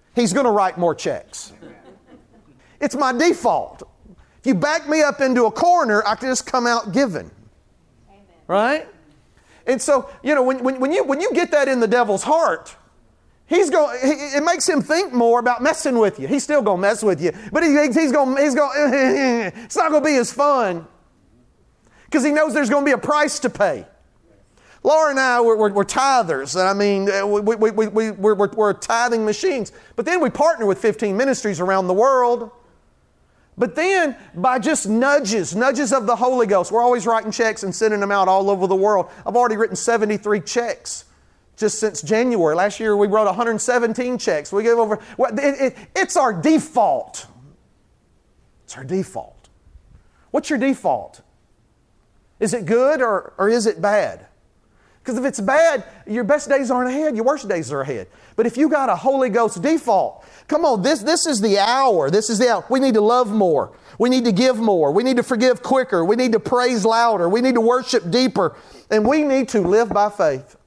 He's going to write more checks. It's my default. If you back me up into a corner, I can just come out giving. Amen. Right? And so, you know, when, when, when, you, when you get that in the devil's heart, he's going, he, it makes him think more about messing with you. He's still going to mess with you, but he, he's going, he's going, it's not going to be as fun because he knows there's going to be a price to pay. Laura and I, we're, we're, we're tithers. I mean, we, we, we, we, we're, we're, we're tithing machines. But then we partner with fifteen ministries around the world. But then, by just nudges, nudges of the Holy Ghost, we're always writing checks and sending them out all over the world. I've already written seventy-three checks just since January. Last year, we wrote one hundred seventeen checks. We gave over. Well, it, it, it's our default. It's our default. What's your default? Is it good or, or is it bad? Because if it's bad, your best days aren't ahead, your worst days are ahead. But if you got a Holy Ghost default, come on, this, this is the hour. This is the hour. We need to love more. We need to give more. We need to forgive quicker. We need to praise louder. We need to worship deeper. And we need to live by faith.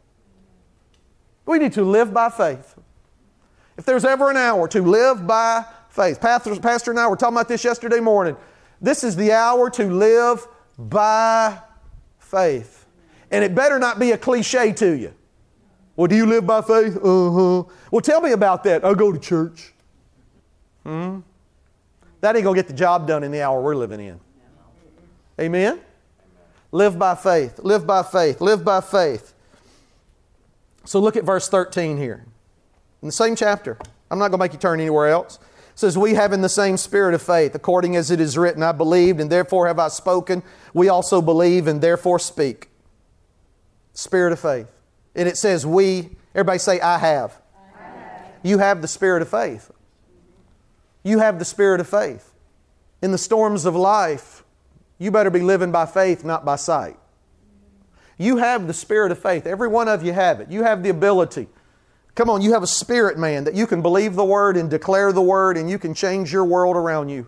We need to live by faith. If there's ever an hour to live by faith. Pastor, Pastor and I were talking about this yesterday morning. This is the hour to live by faith. And it better not be a cliche to you. Well, do you live by faith? Uh-huh. Well, tell me about that. I go to church. Hmm? That ain't going to get the job done in the hour we're living in. Amen? Live by faith. Live by faith. Live by faith. So look at verse thirteen here. In the same chapter. I'm not going to make you turn anywhere else. It says, we have in the same spirit of faith, according as it is written, I believed and therefore have I spoken. We also believe and therefore speak. Spirit of faith. And it says we, everybody say I have. I have. You have the spirit of faith. You have the spirit of faith. In the storms of life, you better be living by faith, not by sight. You have the spirit of faith. Every one of you have it. You have the ability. Come on, you have a spirit, man, that you can believe the Word and declare the Word and you can change your world around you.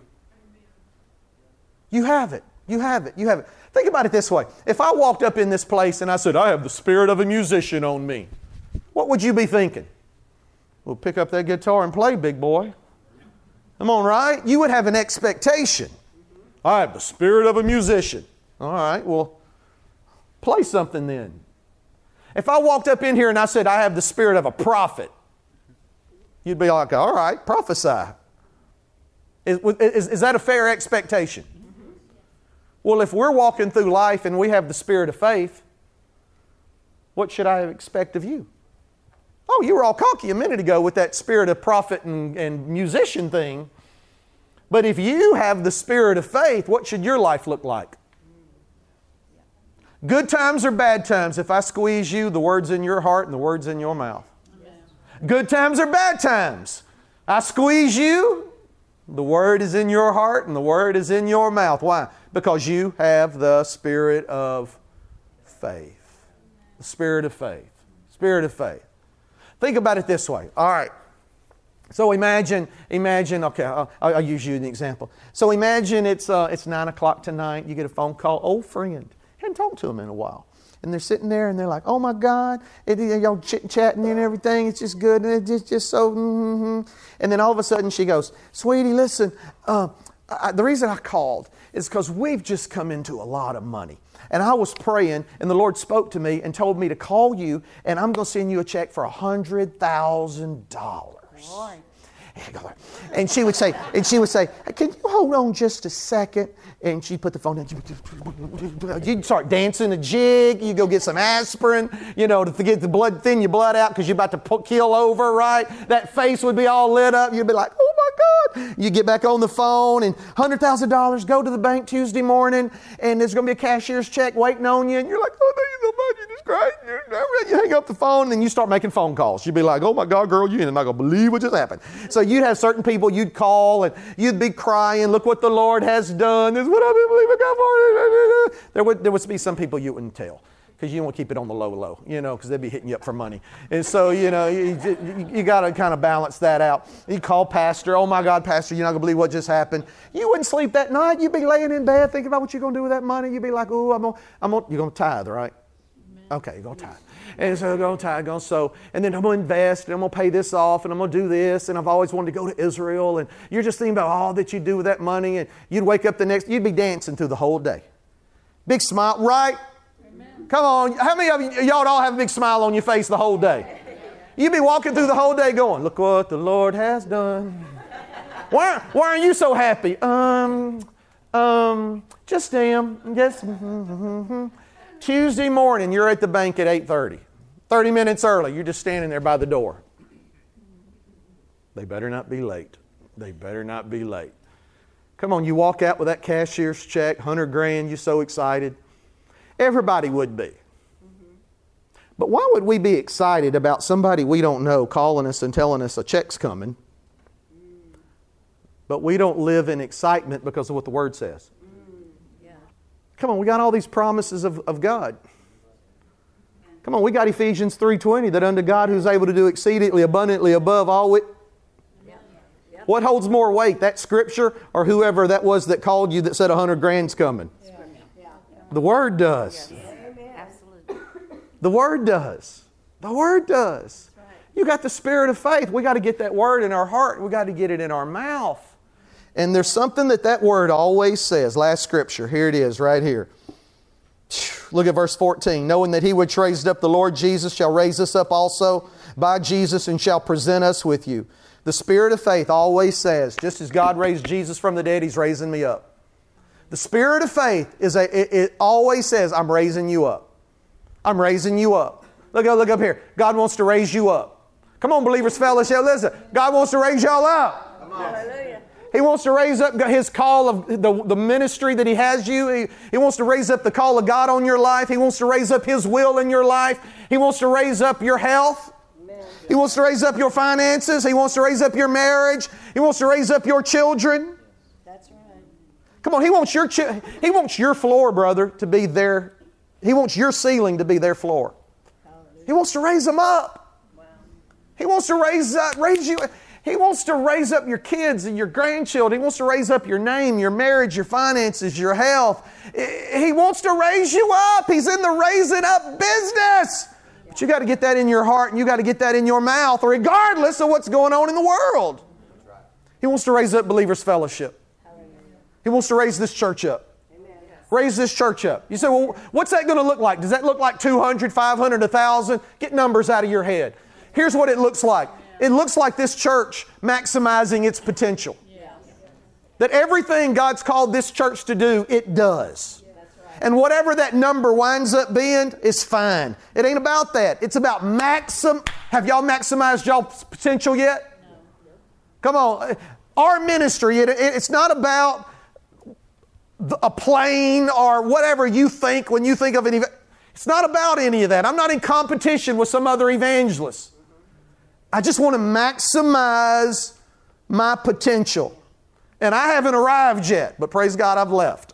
You have it. You have it. You have it. Think about it this way. If I walked up in this place and I said, I have the spirit of a musician on me, what would you be thinking? Well, pick up that guitar and play, big boy. Come on, right? You would have an expectation. I have the spirit of a musician. All right, well, play something then. If I walked up in here and I said, I have the spirit of a prophet, you'd be like, all right, prophesy. Is, is, is that a fair expectation? Well, if we're walking through life and we have the spirit of faith, what should I expect of you? Oh, you were all cocky a minute ago with that spirit of prophet and, and musician thing. But if you have the spirit of faith, what should your life look like? Good times or bad times, if I squeeze you, the word's in your heart and the word's in your mouth. Good times or bad times, I squeeze you, the Word is in your heart and the Word is in your mouth. Why? Because you have the spirit of faith. The spirit of faith. Spirit of faith. Think about it this way. All right. So imagine, imagine, okay, I'll, I'll use you as an example. So imagine it's uh, it's nine o'clock tonight. You get a phone call, old friend. Hadn't talked to them in a while. And they're sitting there and they're like, oh my God, it, y'all chit-chatting and everything. It's just good and it's just, just so, mm-hmm. And then all of a sudden she goes, sweetie, listen, uh, I, the reason I called is because we've just come into a lot of money. And I was praying and the Lord spoke to me and told me to call you and I'm going to send you a check for one hundred thousand dollars. And she would say, and she would say, can you hold on just a second? And she'd put the phone down. You'd start dancing a jig. You go get some aspirin, you know, to get the blood, thin your blood out because you're about to put, keel over, right? That face would be all lit up. You'd be like, oh my God. You get back on the phone and one hundred thousand dollars, go to the bank Tuesday morning and there's going to be a cashier's check waiting on you. And you're like, oh, thank you so much. You just cried. You hang up the phone and you start making phone calls. You'd be like, oh my God, girl, you're not going to believe what just happened. So you'd have certain people you'd call and you'd be crying, look what the Lord has done. This is what I've been believing God for. There would, there would be some people you wouldn't tell because you don't want to keep it on the low, low, you know, because they'd be hitting you up for money. And so, you know, you, you, you got to kind of balance that out. You call pastor, oh my God, pastor, you're not going to believe what just happened. You wouldn't sleep that night. You'd be laying in bed thinking about what you're going to do with that money. You'd be like, oh, I'm going I'm gonna, you're going to tithe, right? Okay, go tithe. And so go tithe, go sow. And then I'm going to invest, and I'm going to pay this off, and I'm going to do this, and I've always wanted to go to Israel. And you're just thinking about all that you do with that money, and you'd wake up the next, you'd be dancing through the whole day. Big smile, right? Amen. Come on. How many of y- y'all all have a big smile on your face the whole day? You'd be walking through the whole day going, look what the Lord has done. Why, why are you so happy? Um, um, just am. Just, mm-hmm. Tuesday morning, you're at the bank at eight thirty. thirty minutes early, you're just standing there by the door. They better not be late. They better not be late. Come on, you walk out with that cashier's check, one hundred grand, you're so excited. Everybody would be. Mm-hmm. But why would we be excited about somebody we don't know calling us and telling us a check's coming, mm. but we don't live in excitement because of what the Word says? Mm. Yeah. Come on, we got all these promises of, of God. Come on, we got Ephesians three twenty, that unto God who's able to do exceedingly abundantly above all we... What holds more weight, that Scripture or whoever that was that called you that said a hundred grand's coming? Yeah. Yeah. The Word does. Yes. Absolutely. The Word does. The Word does. Right. You got the spirit of faith. We got to get that Word in our heart. We got to get it in our mouth. And there's something that that Word always says. Last Scripture. Here it is, right here. Look at verse fourteen. Knowing that He which raised up the Lord Jesus shall raise us up also by Jesus and shall present us with you. The Spirit of faith always says, just as God raised Jesus from the dead, He's raising me up. The Spirit of faith is a, it, it always says, I'm raising you up. I'm raising you up. Look, look up here. God wants to raise you up. Come on, Believers Fellowship, listen. God wants to raise y'all up. Come on. Hallelujah. He wants to raise up His call of the, the ministry that He has you. He, he wants to raise up the call of God on your life. He wants to raise up His will in your life. He wants to raise up your health. He wants to raise up your finances. He wants to raise up your marriage. He wants to raise up your children. That's right. Come on, He wants your chi- He wants your floor, brother, to be their. He wants your ceiling to be their floor. Hallelujah. He wants to raise them up. Wow. He wants to raise uh, raise you. He wants to raise up your kids and your grandchildren. He wants to raise up your name, your marriage, your finances, your health. He wants to raise you up. He's in the raising up business. But you got to get that in your heart and you got to get that in your mouth, regardless of what's going on in the world. He wants to raise up Believers Fellowship. He wants to raise this church up. Raise this church up. You say, well, what's that going to look like? Does that look like two hundred, five hundred, one thousand? Get numbers out of your head. Here's what it looks like. It looks like this church maximizing its potential. That everything God's called this church to do, it does. And whatever that number winds up being is fine. It ain't about that. It's about maxim. Have y'all maximized y'all's potential yet? No. Come on. Our ministry, it, it, it's not about a plane or whatever you think when you think of an event. It's not about any of that. I'm not in competition with some other evangelist. I just want to maximize my potential. And I haven't arrived yet, but praise God, I've left.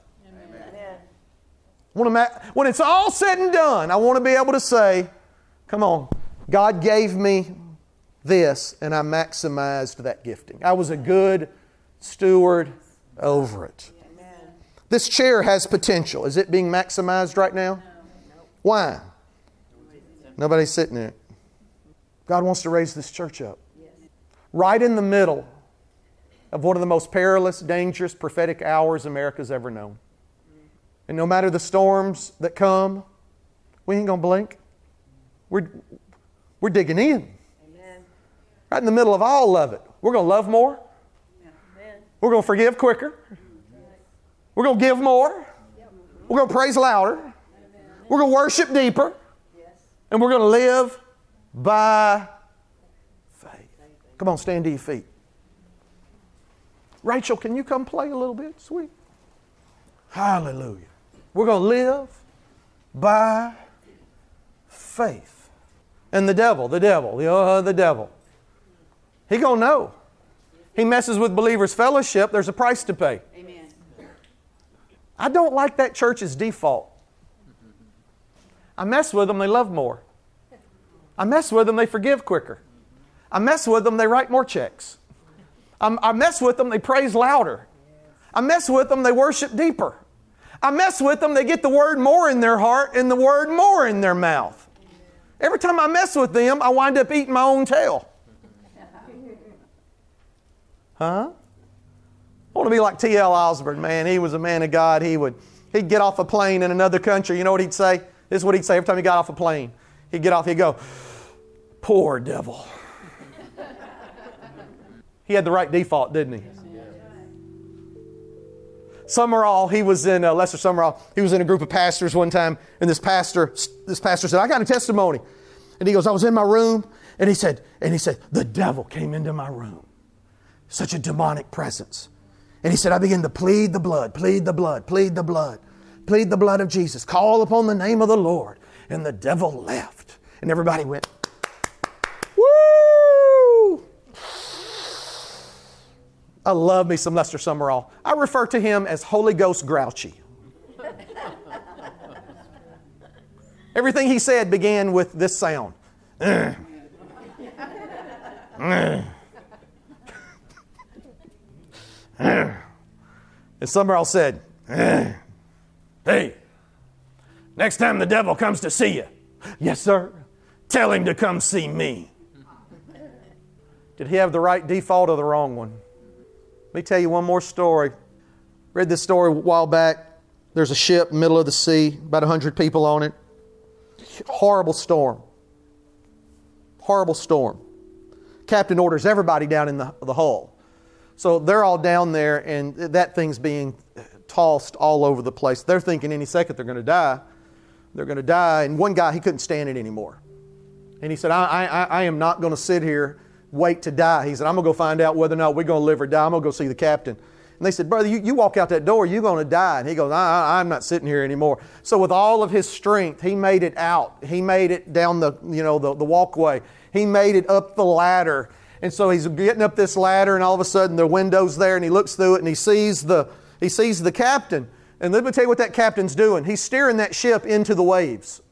When it's all said and done, I want to be able to say, come on, God gave me this and I maximized that gifting. I was a good steward over it. Amen. This chair has potential. Is it being maximized right now? No. Why? Nobody's sitting there. God wants to raise this church up. Yes. Right in the middle of one of the most perilous, dangerous, prophetic hours America's ever known. And no matter the storms that come, we ain't going to blink. We're, we're digging in. Amen. Right in the middle of all of it. We're going to love more. Amen. We're going to forgive quicker. We're going to give more. We're going to praise louder. Amen. We're going to worship deeper. Yes. And we're going to live by faith. Come on, stand to your feet. Rachel, can you come play a little bit, sweet? Hallelujah. We're going to live by faith. And the devil, the devil, the, uh, the devil, he going to know. He messes with Believers Fellowship, there's a price to pay. Amen. I don't like that church's default. I mess with them, they love more. I mess with them, they forgive quicker. I mess with them, they write more checks. I'm, I mess with them, they praise louder. I mess with them, they worship deeper. I mess with them, they get the word more in their heart and the word more in their mouth. Every time I mess with them, I wind up eating my own tail. Huh? I want to be like T L Osborne, man. He was a man of God. He would, he'd get off a plane in another country. You know what he'd say? This is what he'd say every time he got off a plane. He'd get off, he'd go, poor devil. He had the right default, didn't he? Summerall, he was in, uh, Lester Summerall, he was in a group of pastors one time, and this pastor, this pastor said, I got a testimony. And he goes, I was in my room, and he said, and he said, the devil came into my room. Such a demonic presence. And he said, I began to plead the blood, plead the blood, plead the blood, plead the blood of Jesus, call upon the name of the Lord. And the devil left. And everybody went, woo! I love me some Lester Summerall. I refer to him as Holy Ghost grouchy. Everything he said began with this sound. And Summerall said, hey, next time the devil comes to see you, yes, sir, tell him to come see me. Did he have the right default or the wrong one? Let me tell you one more story. Read this story a while back. There's a ship, middle of the sea, about one hundred people on it. Horrible storm. Horrible storm. Captain orders everybody down in the, the hull. So they're all down there, and that thing's being tossed all over the place. They're thinking any second they're going to die. They're going to die. And one guy, he couldn't stand it anymore. And he said, I, I, I am not going to sit here, wait to die. He said, I'm going to go find out whether or not we're going to live or die. I'm going to go see the captain. And they said, brother, you, you walk out that door, you're going to die. And he goes, I, I, I'm not sitting here anymore. So with all of his strength, he made it out. He made it down the, you know, the, the walkway. He made it up the ladder. And so he's getting up this ladder, and all of a sudden the window's there, and he looks through it, and he sees the he sees the captain. And let me tell you what that captain's doing. He's steering that ship into the waves.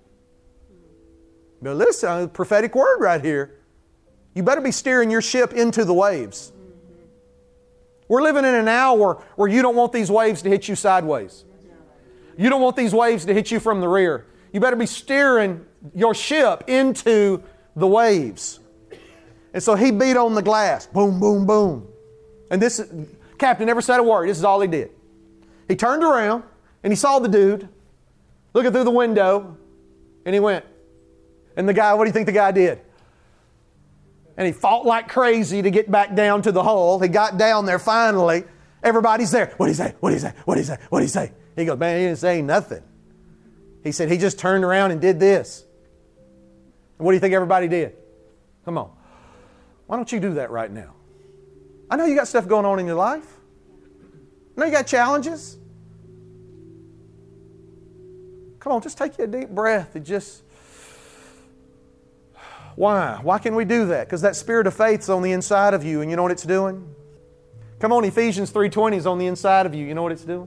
Now listen, a prophetic word right here. You better be steering your ship into the waves. We're living in an hour where you don't want these waves to hit you sideways. You don't want these waves to hit you from the rear. You better be steering your ship into the waves. And so he beat on the glass. Boom, boom, boom. And this captain never said a word. This is all he did. He turned around and he saw the dude looking through the window, and he went. And the guy, what do you think the guy did? And he fought like crazy to get back down to the hull. He got down there finally. Everybody's there. What'd he say? What'd he say? What'd he say? What'd he say? He goes, man, he didn't say nothing. He said he just turned around and did this. And what do you think everybody did? Come on. Why don't you do that right now? I know you got stuff going on in your life. I know you got challenges. Come on, just take you a deep breath and just... Why? Why can we do that? Because that spirit of faith is on the inside of you, and you know what it's doing? Come on, Ephesians three twenty is on the inside of you. You know what it's doing?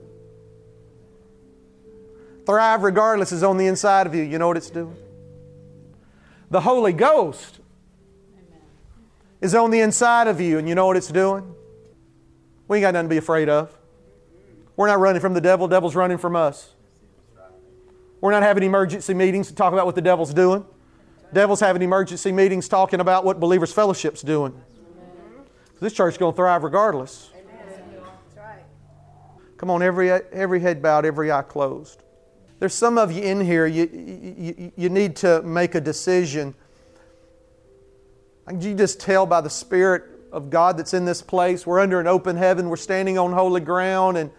Thrive regardless is on the inside of you. You know what it's doing? The Holy Ghost is on the inside of you, and you know what it's doing? We ain't got nothing to be afraid of. We're not running from the devil. The devil's running from us. We're not having emergency meetings to talk about what the devil's doing. Devil's having emergency meetings talking about what Believers Fellowship's doing. This church is going to thrive regardless. Come on, every every head bowed, every eye closed. There's some of you in here, you, you, you need to make a decision. You just tell by the Spirit of God that's in this place. We're under an open heaven. We're standing on holy ground. And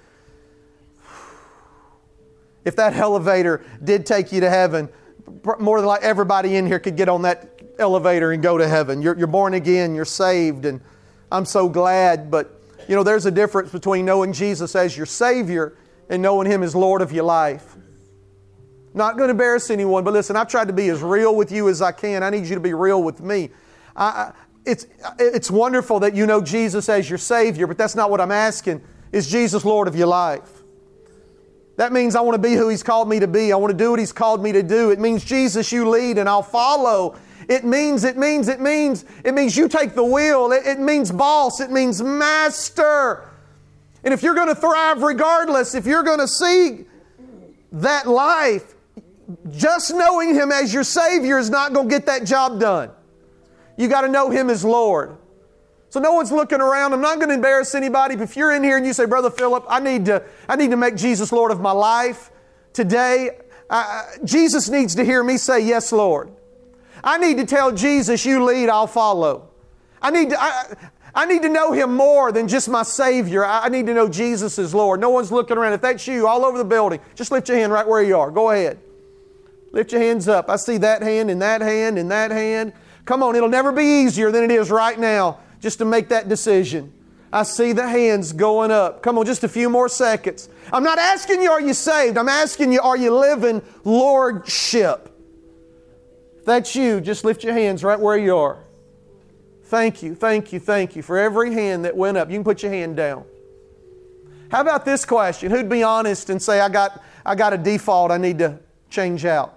if that elevator did take you to heaven, more than like everybody in here could get on that elevator and go to heaven. You're, you're born again. You're saved. And I'm so glad. But, you know, there's a difference between knowing Jesus as your Savior and knowing Him as Lord of your life. Not going to embarrass anyone, but listen, I've tried to be as real with you as I can. I need you to be real with me. I, it's, it's wonderful that you know Jesus as your Savior, but that's not what I'm asking. Is Jesus Lord of your life? That means I want to be who He's called me to be. I want to do what He's called me to do. It means, Jesus, you lead and I'll follow. It means, it means, it means, it means you take the wheel. It, it means boss. It means master. And if you're going to thrive regardless, if you're going to see that life, just knowing Him as your Savior is not going to get that job done. You got to know Him as Lord. So no one's looking around. I'm not going to embarrass anybody. But if you're in here and you say, Brother Philip, I need to, I need to make Jesus Lord of my life today. I, Jesus needs to hear me say, yes, Lord. I need to tell Jesus, you lead, I'll follow. I need to, I, I need to know Him more than just my Savior. I, I need to know Jesus as Lord. No one's looking around. If that's you, all over the building, just lift your hand right where you are. Go ahead. Lift your hands up. I see that hand and that hand and that hand. Come on, it'll never be easier than it is right now just to make that decision. I see the hands going up. Come on, just a few more seconds. I'm not asking you, are you saved? I'm asking you, are you living Lordship? If that's you, just lift your hands right where you are. Thank you, thank you, thank you for every hand that went up. You can put your hand down. How about this question? Who'd be honest and say, I got, I got a default I need to change out?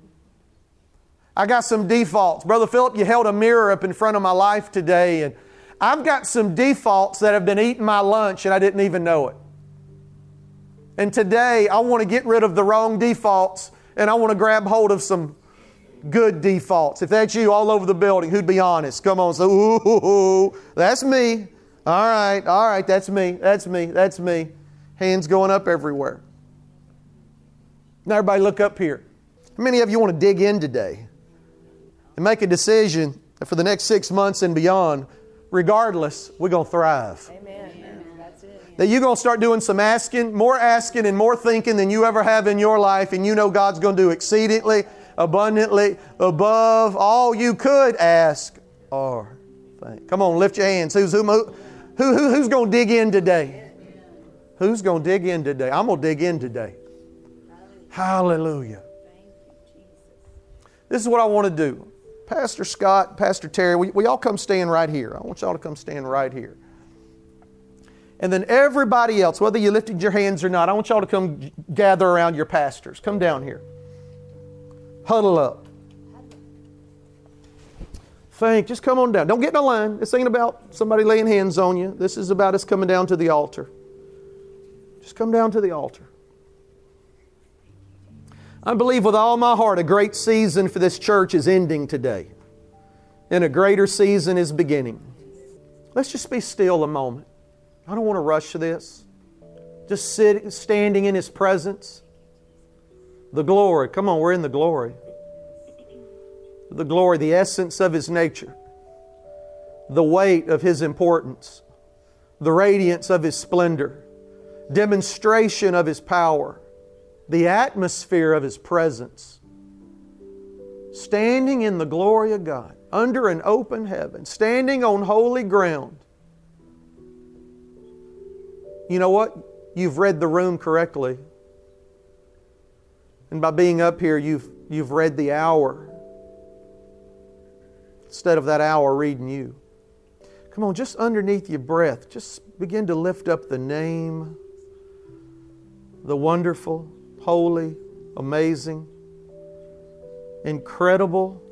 I got some defaults. Brother Philip, you held a mirror up in front of my life today, and I've got some defaults that have been eating my lunch and I didn't even know it. And today I want to get rid of the wrong defaults and I want to grab hold of some good defaults. If that's you all over the building, who'd be honest? Come on, say, ooh, that's me. All right, all right, that's me, that's me, that's me. Hands going up everywhere. Now everybody look up here. How many of you want to dig in today and make a decision that for the next six months and beyond, regardless, we're going to thrive? Amen. That's it. That you're going to start doing some asking, more asking and more thinking than you ever have in your life, and you know God's going to do exceedingly, abundantly, above all you could ask or think. Come on, lift your hands. Who's, who, who, who, who's going to dig in today? Who's going to dig in today? I'm going to dig in today. Hallelujah. This is what I want to do. Pastor Scott, Pastor Terry, we, we all come stand right here. I want y'all to come stand right here. And then everybody else, whether you lifted your hands or not, I want y'all to come gather around your pastors. Come down here. Huddle up. Think, just come on down. Don't get in a line. This ain't about somebody laying hands on you. This is about us coming down to the altar. Just come down to the altar. I believe with all my heart a great season for this church is ending today. And a greater season is beginning. Let's just be still a moment. I don't want to rush this. Just sit, standing in His presence. The glory. Come on, we're in the glory. The glory, the essence of His nature. The weight of His importance. The radiance of His splendor. Demonstration of His power. The atmosphere of His presence. Standing in the glory of God, under an open heaven, standing on holy ground. You know what? You've read the room correctly. And by being up here, you've, you've read the hour. Instead of that hour reading you. Come on, just underneath your breath, just begin to lift up the name, the wonderful, holy, amazing, incredible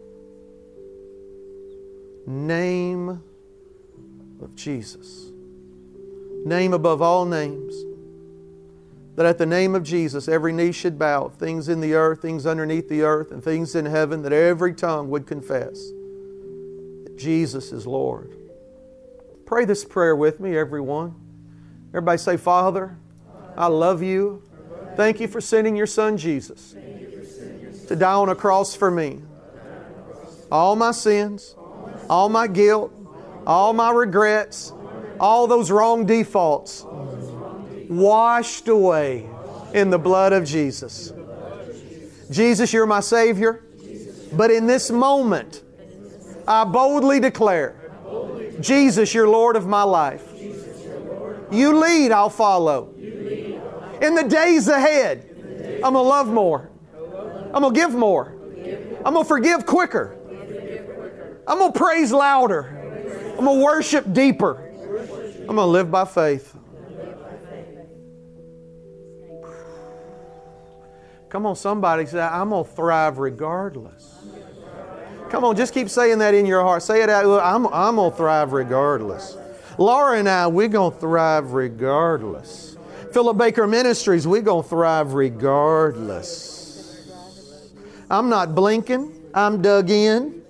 name of Jesus. Name above all names. That at the name of Jesus every knee should bow, things in the earth, things underneath the earth, and things in heaven, that every tongue would confess that Jesus is Lord. Pray this prayer with me, everyone. Everybody say, Father, I love You. Thank You for sending Your Son Jesus to die on a cross for me. All my sins, all my guilt, all my regrets, all those wrong defaults washed away in the blood of Jesus. Jesus, You're my Savior. But in this moment, I boldly declare, Jesus, You're Lord of my life. You lead, I'll follow. In the days ahead, I'm going to love more. I'm going to give more. I'm going to forgive quicker. I'm going to praise louder. I'm going to worship deeper. I'm going to live by faith. Come on, somebody say, I'm going to thrive regardless. Come on, just keep saying that in your heart. Say it out. I'm, I'm going to thrive regardless. Laura and I, we're going to thrive regardless. Philip Baker Ministries, we're going to thrive regardless. I'm not blinking. I'm dug in.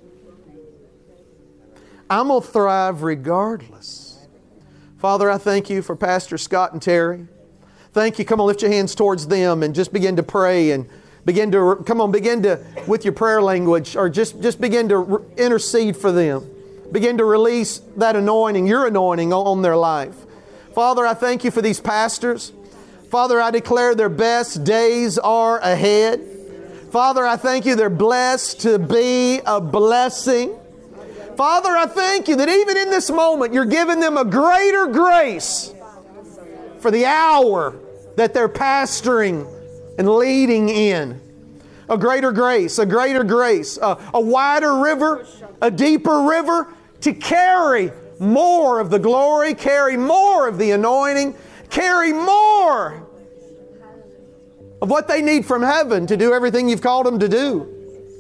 I'm going to thrive regardless. Father, I thank You for Pastor Scott and Terry. Thank You. Come on, lift your hands towards them and just begin to pray and begin to, come on, begin to, with your prayer language, or just, just begin to intercede for them. Begin to release that anointing, Your anointing on their life. Father, I thank You for these pastors. Father, I declare their best days are ahead. Father, I thank You they're blessed to be a blessing. Father, I thank You that even in this moment, You're giving them a greater grace for the hour that they're pastoring and leading in. A greater grace, a greater grace, a, a wider river, a deeper river, to carry more of the glory, carry more of the anointing, carry more of what they need from heaven to do everything You've called them to do.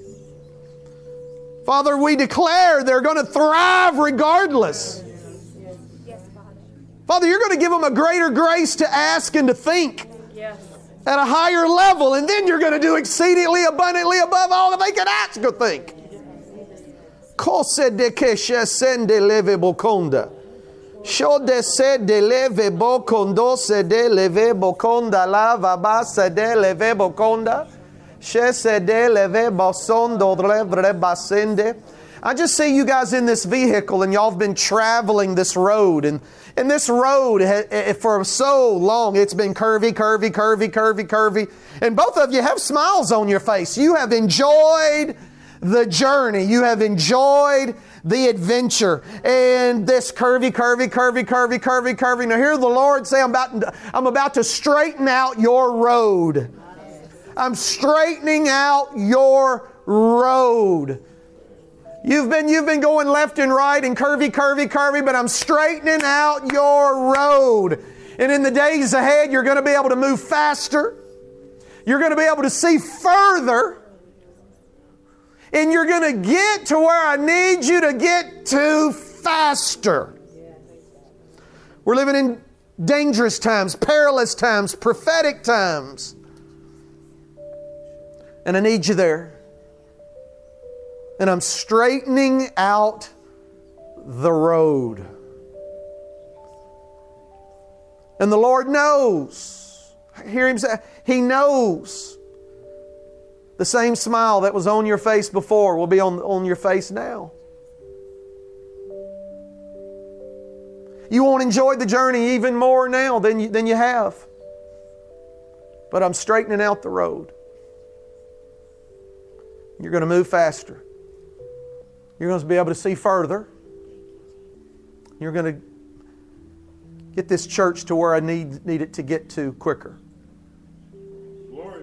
Father, we declare they're going to thrive regardless. Father, You're going to give them a greater grace to ask and to think at a higher level, and then You're going to do exceedingly abundantly above all that they can ask or think. Kose de keshe sende leve bokonda. Shode se de leve bokondo se de leve bokonda lava basa de leve bokonda. She se de leve bosondo levre basende. I just see you guys in this vehicle and y'all have been traveling this road, and and this road for so long it's been curvy, curvy, curvy, curvy, curvy, and both of you have smiles on your face. You have enjoyed the journey. You have enjoyed the adventure. And this curvy, curvy, curvy, curvy, curvy, curvy. Now hear the Lord say, I'm about, I'm about to straighten out your road. I'm straightening out your road. You've been, you've been going left and right and curvy, curvy, curvy, but I'm straightening out your road. And in the days ahead, you're going to be able to move faster. You're going to be able to see further. And you're going to get to where I need you to get to faster. We're living in dangerous times, perilous times, prophetic times. And I need you there. And I'm straightening out the road. And the Lord knows. I hear Him say, He knows. The same smile that was on your face before will be on, on your face now. You won't enjoy the journey even more now than you, than you have. But I'm straightening out the road. You're going to move faster. You're going to be able to see further. You're going to get this church to where I need, need it to get to quicker. Glory.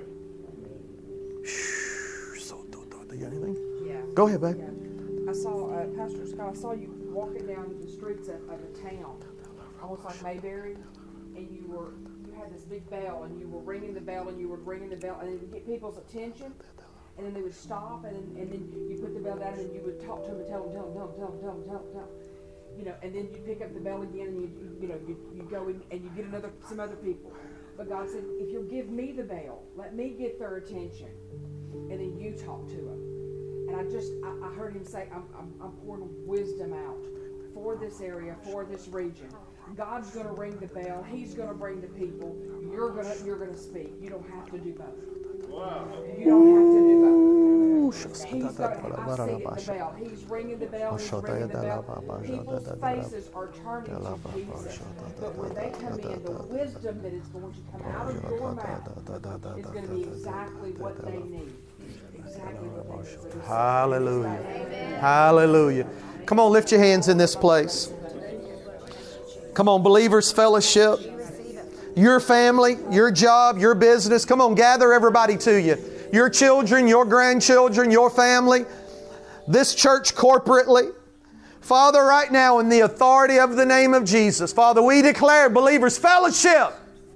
Anything? Yeah. Go ahead, babe. Yeah. I saw, uh, Pastor Scott, I saw you walking down the streets of, of a town, almost like Mayberry, and you were, you had this big bell, and you were ringing the bell, and you were ringing the bell, and it would get people's attention, and then they would stop, and then, and then you put the bell down, and you would talk to them and tell them, tell them, tell them, tell them, tell them, tell them, tell them. You know, and then you pick up the bell again, and you, you, you know, you, you go in, and you get another, some other people. But God said, if you'll give me the bell, let me get their attention, and then you talk to them. And I just, I, I heard Him say, I'm, I'm, I'm pouring wisdom out for this area, for this region. God's going to ring the bell. He's going to bring the people. You're going to, you're going to speak. You don't have to do both. Wow. You don't have to do both. He's going to, I see it, the bell. He's ringing the bell. He's ringing the bell. People's faces are turning to Jesus. But when they come in, the wisdom that is going to come out of your mouth is going to be exactly what they need. Exactly what they need. Hallelujah. Hallelujah. Come on, lift your hands in this place. Come on, Believers Fellowship. Your family, your job, your business. Come on, gather everybody to you. Your children, your grandchildren, your family. This church corporately. Father, right now in the authority of the name of Jesus, Father, we declare Believers Fellowship.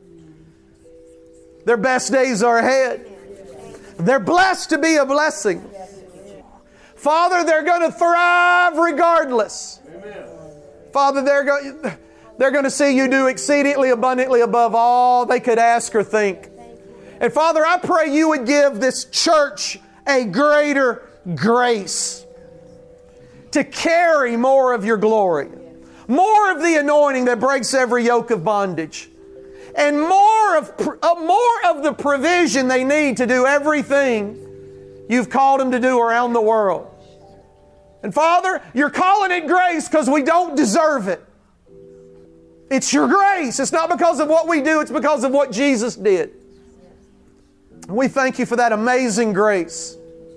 Their best days are ahead. They're blessed to be a blessing. Father, they're going to thrive regardless. Amen. Father, they're going, they're going to see You do exceedingly abundantly above all they could ask or think. And Father, I pray You would give this church a greater grace to carry more of Your glory, more of the anointing that breaks every yoke of bondage, and more of, uh, more of the provision they need to do everything You've called them to do around the world. And Father, You're calling it grace because we don't deserve it. It's Your grace. It's not because of what we do, it's because of what Jesus did. And we thank You for that amazing grace.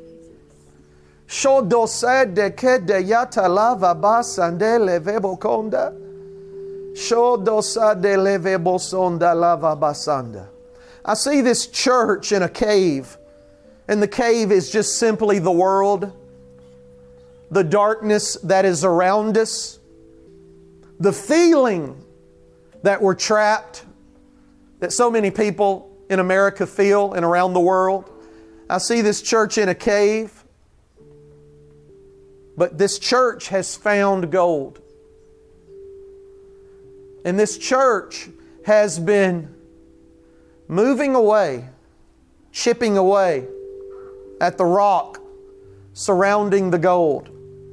I see this church in a cave, and the cave is just simply the world, the darkness that is around us, the feeling that we're trapped, that so many people in America feel and around the world. I see this church in a cave, but this church has found gold. And this church has been moving away, chipping away at the rock surrounding the gold.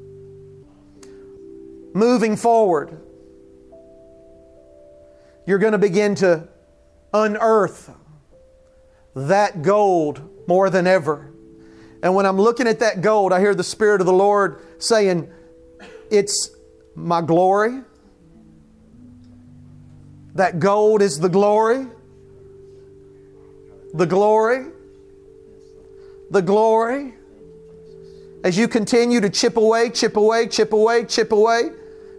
Moving forward, you're going to begin to unearth that gold more than ever. And when I'm looking at that gold, I hear the Spirit of the Lord saying, it's My glory. That gold is the glory. The glory. The glory. As you continue to chip away, chip away, chip away, chip away.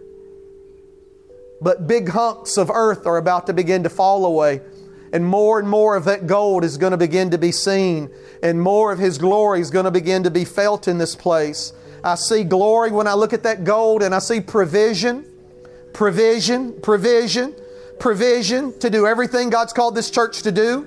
But big hunks of earth are about to begin to fall away. And more and more of that gold is going to begin to be seen. And more of His glory is going to begin to be felt in this place. I see glory when I look at that gold, and I see provision, provision, provision, provision to do everything God's called this church to do.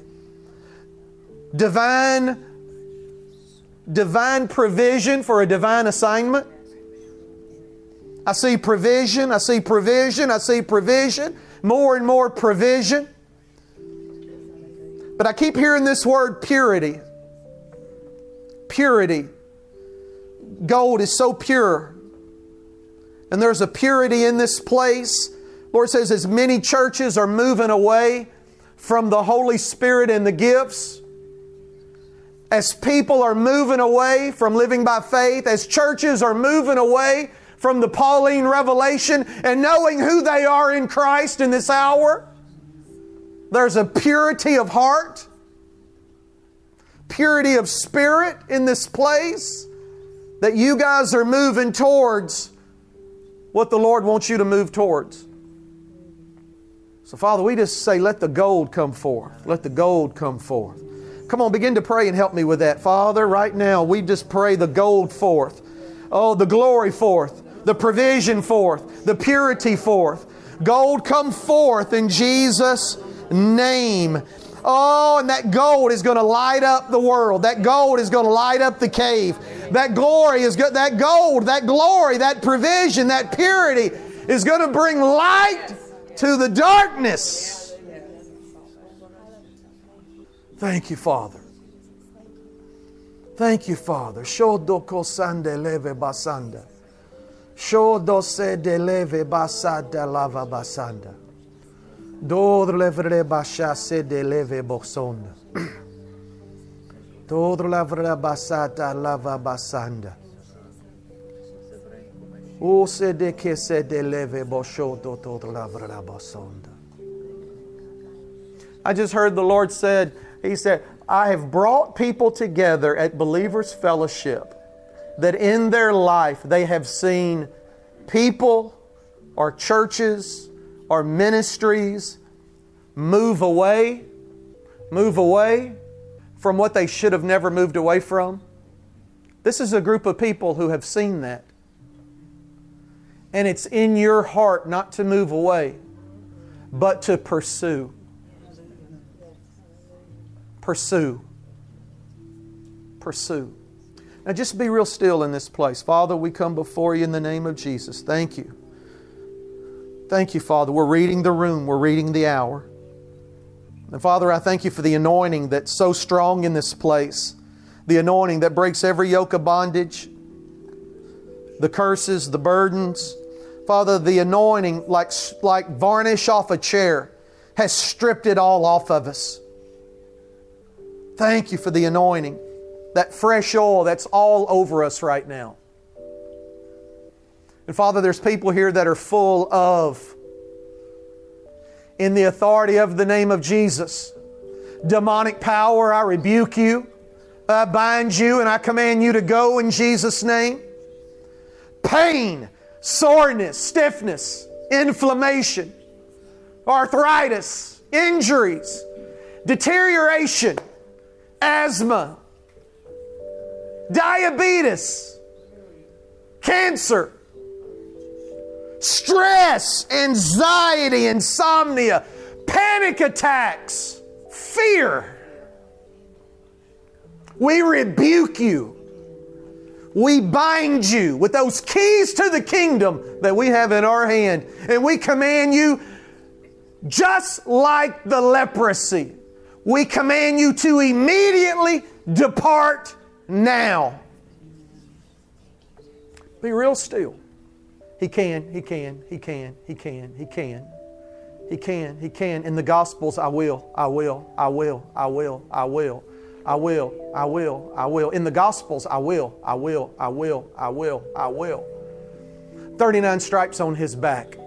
Divine, divine provision for a divine assignment. I see provision, I see provision, I see provision, more and more provision. But I keep hearing this word purity. Purity. Gold is so pure. And there's a purity in this place. Lord says as many churches are moving away from the Holy Spirit and the gifts, as people are moving away from living by faith, as churches are moving away from the Pauline revelation and knowing who they are in Christ in this hour, there's a purity of heart, purity of spirit in this place, that you guys are moving towards what the Lord wants you to move towards. So Father, we just say, let the gold come forth. Let the gold come forth. Come on, begin to pray and help me with that. Father, right now, we just pray the gold forth. Oh, the glory forth. The provision forth. The purity forth. Gold come forth in Jesus' name. Oh, and that gold is going to light up the world. That gold is going to light up the cave. That glory is good. That gold, that glory, that provision, that purity is going to bring light to the darkness. Thank you, Father. Thank you, Father. Shodoko sande leve basanda. Shodose de leve basada lava basanda. Dodre levre basase de leve bosonda. Dodre levre basada lava basanda. O se de que se de leve boshodo dodre levre basonda. I just heard the Lord said, He said, I have brought people together at Believers Fellowship that in their life they have seen people or churches or ministries move away, move away from what they should have never moved away from. This is a group of people who have seen that. And it's in your heart not to move away, but to pursue. Pursue. Pursue. Now just be real still in this place. Father, we come before You in the name of Jesus. Thank You. Thank you, Father. We're reading the room. We're reading the hour. And Father, I thank you for the anointing that's so strong in this place. The anointing that breaks every yoke of bondage, the curses, the burdens. Father, the anointing, like, like varnish off a chair, has stripped it all off of us. Thank you for the anointing, that fresh oil that's all over us right now. And Father, there's people here that are full of, in the authority of the name of Jesus, demonic power. I rebuke you. I bind you and I command you to go in Jesus' name. Pain, soreness, stiffness, inflammation, arthritis, injuries, deterioration, asthma, diabetes, cancer, stress, anxiety, insomnia, panic attacks, fear. We rebuke you. We bind you with those keys to the kingdom that we have in our hand. And we command you, just like the leprosy, we command you to immediately depart now. Be real still. He can, He can, He can, He can, He can. He can, He can. In the Gospels, I will, I will, I will, I will, I will, I will, I will, I will. In the Gospels, I will, I will, I will, I will, I will. thirty-nine stripes on His back.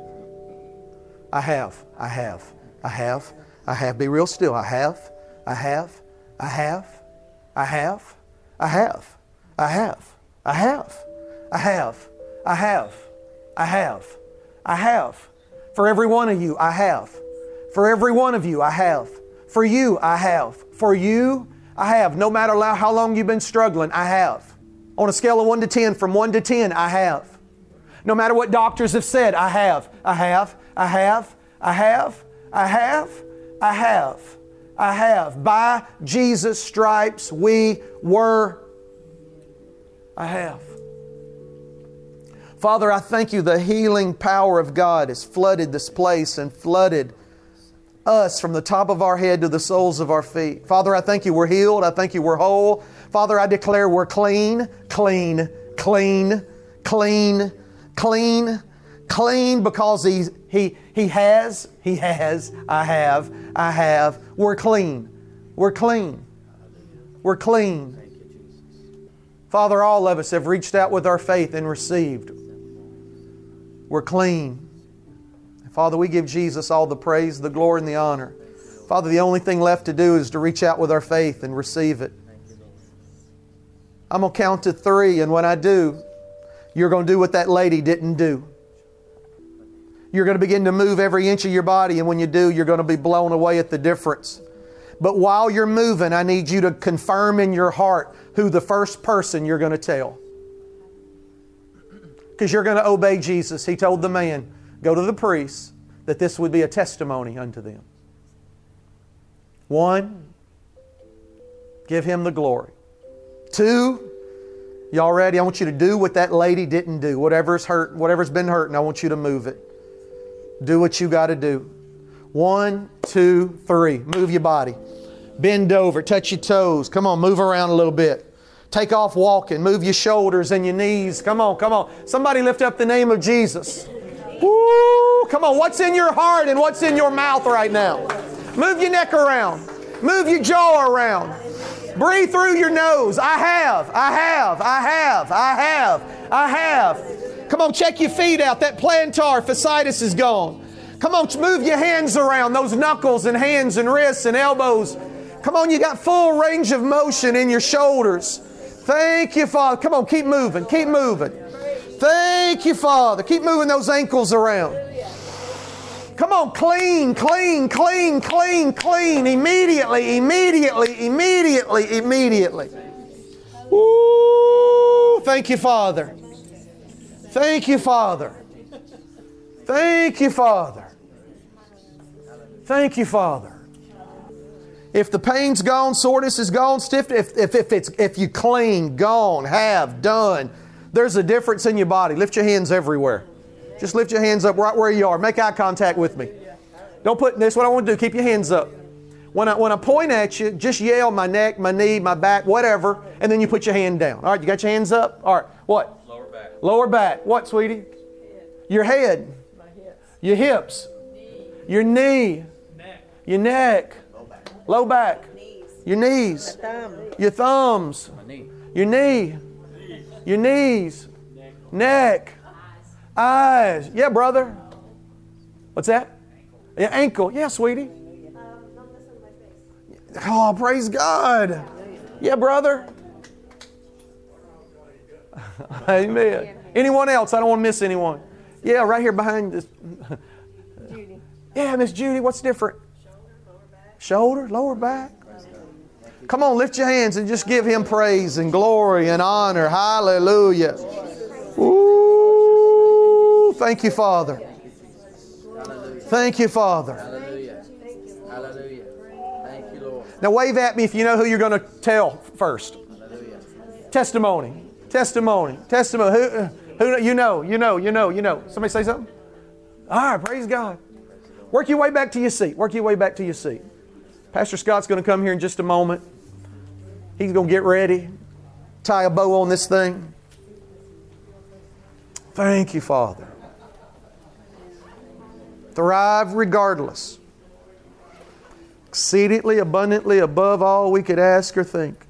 I have, I have, I have, I have. Be real still. I have, I have, I have, I have, I have, I have, I have, I have, I have, I have, I have. For every one of you, I have. For every one of you, I have. For you, I have. For you, I have. No matter how long you've been struggling, I have. On a scale of one to ten, from one to ten, I have. No matter what doctors have said, I have. I have. I have. I have. I have. I have. I have. By Jesus' stripes we were. I have. Father, I thank you the healing power of God has flooded this place and flooded us from the top of our head to the soles of our feet. Father, I thank you we're healed. I thank you we're whole. Father, I declare we're clean, clean, clean, clean, clean, clean because He, he, he has, He has, I have, I have. We're clean. We're clean. We're clean. Father, all of us have reached out with our faith and received. We're clean. Father, we give Jesus all the praise, the glory, and the honor. Father, the only thing left to do is to reach out with our faith and receive it. I'm going to count to three, and when I do, you're going to do what that lady didn't do. You're going to begin to move every inch of your body, and when you do, you're going to be blown away at the difference. But while you're moving, I need you to confirm in your heart who the first person you're going to tell. Because you're going to obey Jesus. He told the man, go to the priest, that this would be a testimony unto them. One, give Him the glory. Two, y'all ready? I want you to do what that lady didn't do. Whatever's hurt, whatever's been hurting, I want you to move it. Do what you got to do. One, two, three. Move your body. Bend over. Touch your toes. Come on, move around a little bit. Take off walking. Move your shoulders and your knees. Come on, come on. Somebody lift up the name of Jesus. Woo! Come on, what's in your heart and what's in your mouth right now? Move your neck around. Move your jaw around. Breathe through your nose. I have, I have, I have, I have, I have. Come on, check your feet out. That plantar fasciitis is gone. Come on, move your hands around, those knuckles and hands and wrists and elbows. Come on, you got full range of motion in your shoulders. Thank you, Father. Come on, keep moving, keep moving. Thank you, Father. Keep moving those ankles around. Come on, clean, clean, clean, clean, clean. Immediately, immediately, immediately, immediately. Woo! Thank you, Father. Thank you, Father. Thank you, Father. Thank you, Father. If the pain's gone, soreness is gone, stiff, if, if, if, it's, if you clean, gone, have, done, there's a difference in your body. Lift your hands everywhere. Just lift your hands up right where you are. Make eye contact with me. Don't put this. What I want to do, keep your hands up. When I, when I point at you, just yell my neck, my knee, my back, whatever, and then you put your hand down. All right, you got your hands up? All right, what? Lower back. Lower back. What, sweetie? Your head. Your hips. Your knee. Your neck. Low back. Your knees. Your thumbs. Your knee. Your knees. Neck. Eyes. Yeah, brother. What's that? Yeah, ankle. Yeah, sweetie. Oh, praise God. Yeah, brother. Amen. Anyone else? I don't want to miss anyone. Yeah, right here behind this. Judy. Yeah, Miss Judy, what's different? Shoulder, lower back. Come on, lift your hands and just give Him praise and glory and honor. Hallelujah. Ooh, thank you, Father. Thank you, Father. Hallelujah. Hallelujah. Thank you, Lord. Now wave at me if you know who you're going to tell first. Hallelujah. Testimony. Testimony. Testimony. Who, who you know, you know, you know, you know. Somebody say something? All right, praise God. Work your way back to your seat. Work your way back to your seat. Pastor Scott's going to come here in just a moment. He's going to get ready, tie a bow on this thing. Thank you, Father. Thrive regardless. Exceedingly abundantly above all we could ask or think.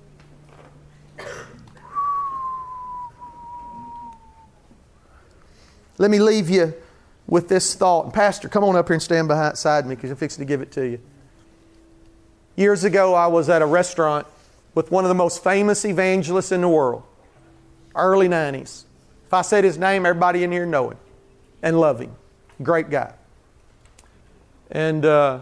Let me leave you with this thought. And Pastor, come on up here and stand beside me because I'm fixing to give it to you. Years ago, I was at a restaurant with one of the most famous evangelists in the world. Early nineties. If I said his name, everybody in here know him and love him. Great guy. And uh,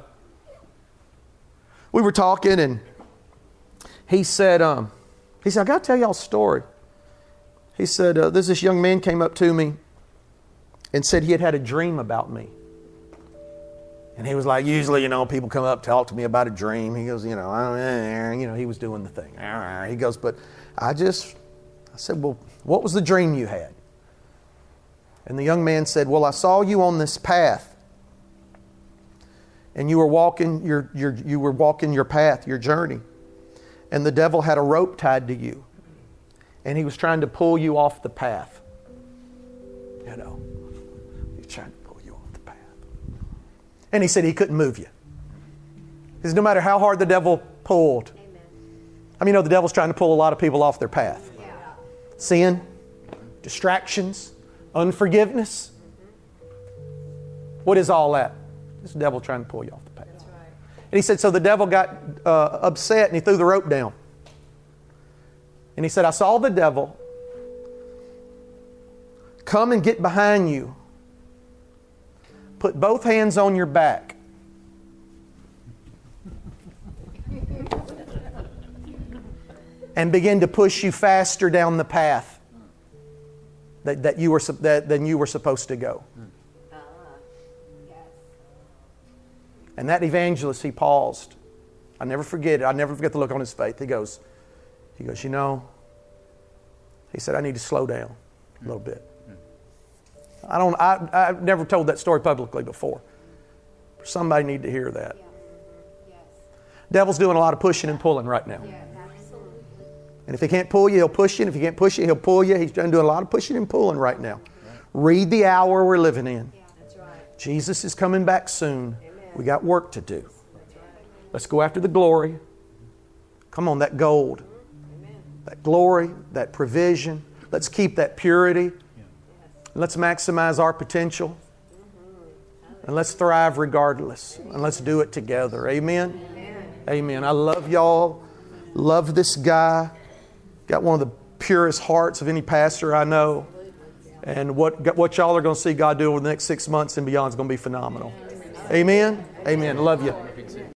we were talking, and he said, um, he said, I got to tell y'all a story. He said, uh, there's this young man came up to me and said he had had a dream about me. And he was like, usually, you know, people come up, talk to me about a dream. He goes, you know, I, you know, he was doing the thing. He goes, but I just, I said, well, what was the dream you had? And the young man said, well, I saw you on this path. And you were walking your, your, you were walking your path, your journey. And the devil had a rope tied to you. And he was trying to pull you off the path. You know, he was trying to pull you off the path. And he said he couldn't move you. Because no matter how hard the devil pulled. Amen. I mean, you know, the devil's trying to pull a lot of people off their path. Yeah. Sin, distractions, unforgiveness. What is all that? It's the devil trying to pull you off the path. That's right. And he said, so the devil got uh, upset and he threw the rope down. And he said, I saw the devil come and get behind you. Put both hands on your back. And begin to push you faster down the path that, that you were that, than you were supposed to go. And that evangelist, he paused. I never forget it. I never forget the look on his face. He goes, he goes, you know, he said, I need to slow down a little bit. I don't, I, I've never told that story publicly before. Somebody need to hear that. Devil's doing a lot of pushing and pulling right now. And if he can't pull you, he'll push you. And if he can't push you, he'll pull you. He's doing a lot of pushing and pulling right now. Read the hour we're living in. Jesus is coming back soon. We got work to do. Let's go after the glory. Come on, that gold. That glory, that provision. Let's keep that purity. Let's maximize our potential. And let's thrive regardless. And let's do it together. Amen? Amen. Amen. I love y'all. Love this guy. Got one of the purest hearts of any pastor I know. And what, what y'all are going to see God do over the next six months and beyond is going to be phenomenal. Amen? Amen. Love you.